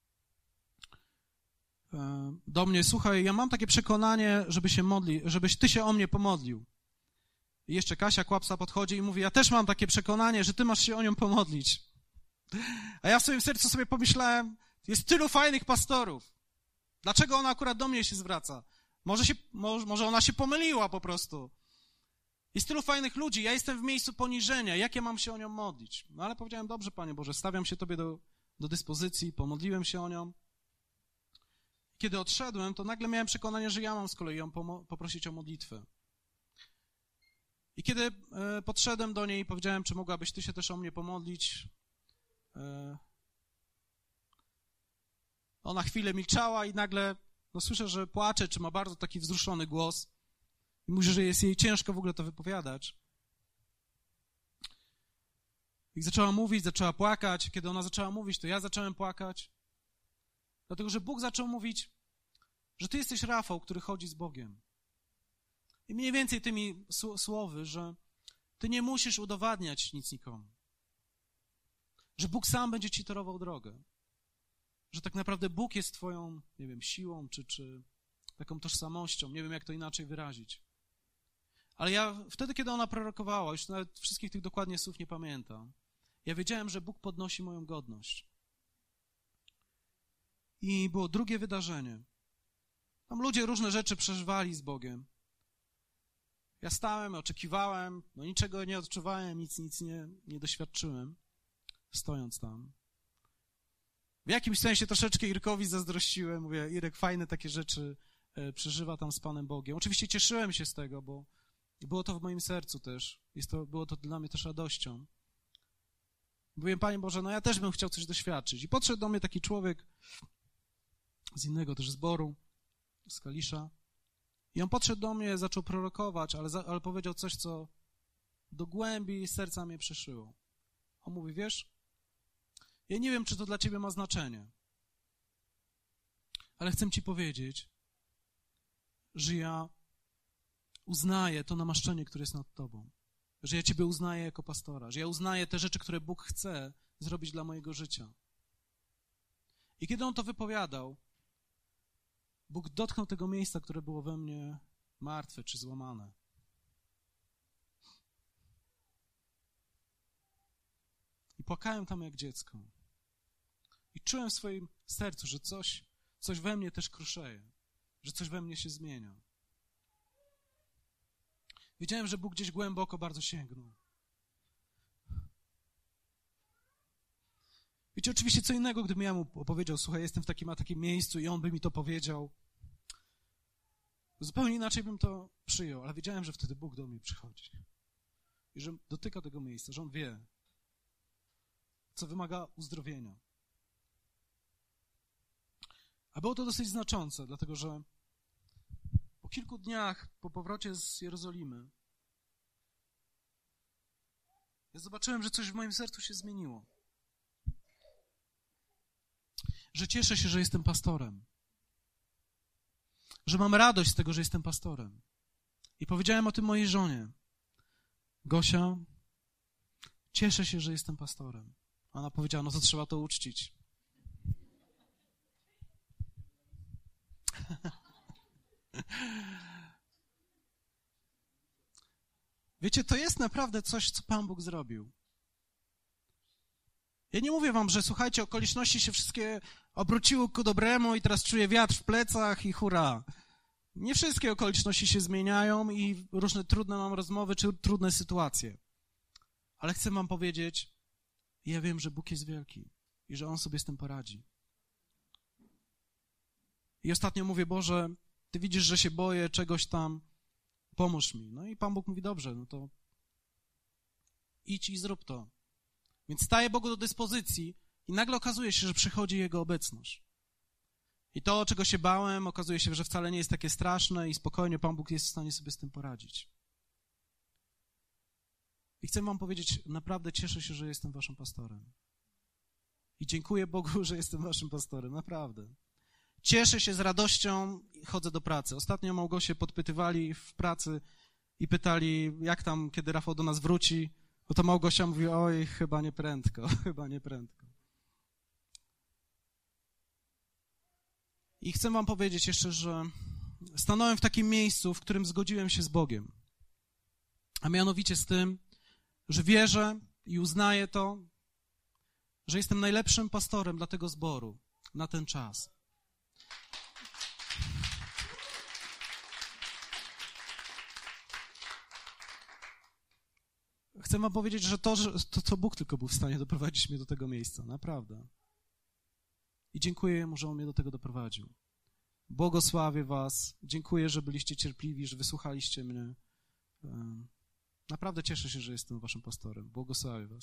do mnie, słuchaj, ja mam takie przekonanie, żeby się modli, żebyś ty się o mnie pomodlił. I jeszcze Kasia Kłapsa podchodzi i mówi, ja też mam takie przekonanie, że ty masz się o nią pomodlić. A ja w swoim sercu sobie pomyślałem, jest tylu fajnych pastorów. Dlaczego ona akurat do mnie się zwraca? Może, się, może, może ona się pomyliła po prostu. Jest tylu fajnych ludzi, ja jestem w miejscu poniżenia, jak ja mam się o nią modlić? No ale powiedziałem, dobrze, Panie Boże, stawiam się Tobie do, do dyspozycji, pomodliłem się o nią. Kiedy odszedłem, to nagle miałem przekonanie, że ja mam z kolei ją pomo- poprosić o modlitwę. I kiedy e, podszedłem do niej i powiedziałem, czy mogłabyś Ty się też o mnie pomodlić, e, ona chwilę milczała i nagle no, słyszę, że płacze, czy ma bardzo taki wzruszony głos. I mówi, że jest jej ciężko w ogóle to wypowiadać. I zaczęła mówić, zaczęła płakać. Kiedy ona zaczęła mówić, to ja zacząłem płakać. Dlatego, że Bóg zaczął mówić, że ty jesteś Rafał, który chodzi z Bogiem. I mniej więcej tymi słowy, że ty nie musisz udowadniać nic nikomu. Że Bóg sam będzie ci torował drogę. Że tak naprawdę Bóg jest twoją, nie wiem, siłą, czy, czy taką tożsamością. Nie wiem, jak to inaczej wyrazić. Ale ja wtedy, kiedy ona prorokowała, już nawet wszystkich tych dokładnie słów nie pamiętam, ja wiedziałem, że Bóg podnosi moją godność. I było drugie wydarzenie. Tam ludzie różne rzeczy przeżywali z Bogiem. Ja stałem, oczekiwałem, no niczego nie odczuwałem, nic, nic nie, nie doświadczyłem, stojąc tam. W jakimś sensie troszeczkę Irkowi zazdrościłem, mówię, Irek fajne takie rzeczy e, przeżywa tam z Panem Bogiem. Oczywiście cieszyłem się z tego, bo było to w moim sercu też, Jest to, było to dla mnie też radością. Mówiłem, Panie Boże, no ja też bym chciał coś doświadczyć. I podszedł do mnie taki człowiek z innego też zboru, z Kalisza. I on podszedł do mnie, zaczął prorokować, ale, za, ale powiedział coś, co do głębi serca mnie przeszyło. On mówi, wiesz, ja nie wiem, czy to dla ciebie ma znaczenie, ale chcę ci powiedzieć, że ja uznaję to namaszczenie, które jest nad tobą, że ja ciebie uznaję jako pastora, że ja uznaję te rzeczy, które Bóg chce zrobić dla mojego życia. I kiedy on to wypowiadał, Bóg dotknął tego miejsca, które było we mnie martwe czy złamane. I płakałem tam jak dziecko. I czułem w swoim sercu, że coś, coś we mnie też kruszeje, że coś we mnie się zmienia. Wiedziałem, że Bóg gdzieś głęboko bardzo sięgnął. Wiecie, oczywiście co innego, gdybym ja mu opowiedział, słuchaj, jestem w takim a takim miejscu i on by mi to powiedział. Zupełnie inaczej bym to przyjął, ale wiedziałem, że wtedy Bóg do mnie przychodzi. I że dotyka tego miejsca, że on wie, co wymaga uzdrowienia. A było to dosyć znaczące, dlatego że po kilku dniach po powrocie z Jerozolimy ja zobaczyłem, że coś w moim sercu się zmieniło. Że cieszę się, że jestem pastorem. Że mam radość z tego, że jestem pastorem. I powiedziałem o tym mojej żonie. Gosia, cieszę się, że jestem pastorem. Ona powiedziała, no to trzeba to uczcić. Wiecie, to jest naprawdę coś, co Pan Bóg zrobił. Ja nie mówię wam, że słuchajcie, okoliczności się wszystkie obróciły ku dobremu i teraz czuję wiatr w plecach i hurra. Nie wszystkie okoliczności się zmieniają i różne trudne mam rozmowy czy trudne sytuacje. Ale chcę wam powiedzieć, ja wiem, że Bóg jest wielki i że On sobie z tym poradzi. I ostatnio mówię, Boże, Ty widzisz, że się boję czegoś tam, pomóż mi. No i Pan Bóg mówi, dobrze, no to idź i zrób to. Więc staję Bogu do dyspozycji i nagle okazuje się, że przychodzi Jego obecność. I to, czego się bałem, okazuje się, że wcale nie jest takie straszne i spokojnie Pan Bóg jest w stanie sobie z tym poradzić. I chcę wam powiedzieć, naprawdę cieszę się, że jestem waszym pastorem. I dziękuję Bogu, że jestem waszym pastorem, naprawdę. Cieszę się z radością i chodzę do pracy. Ostatnio Małgosię podpytywali w pracy i pytali, jak tam, kiedy Rafał do nas wróci. No to Małgosia mówi, oj, chyba nie prędko, chyba nie prędko. I chcę wam powiedzieć jeszcze, że stanąłem w takim miejscu, w którym zgodziłem się z Bogiem. A mianowicie z tym, że wierzę i uznaję to, że jestem najlepszym pastorem dla tego zboru na ten czas. Chcę wam powiedzieć, że to, że to, to Bóg tylko był w stanie doprowadzić mnie do tego miejsca, naprawdę. I dziękuję Mu, że On mnie do tego doprowadził. Błogosławię was, dziękuję, że byliście cierpliwi, że wysłuchaliście mnie. Naprawdę cieszę się, że jestem waszym pastorem. Błogosławię was.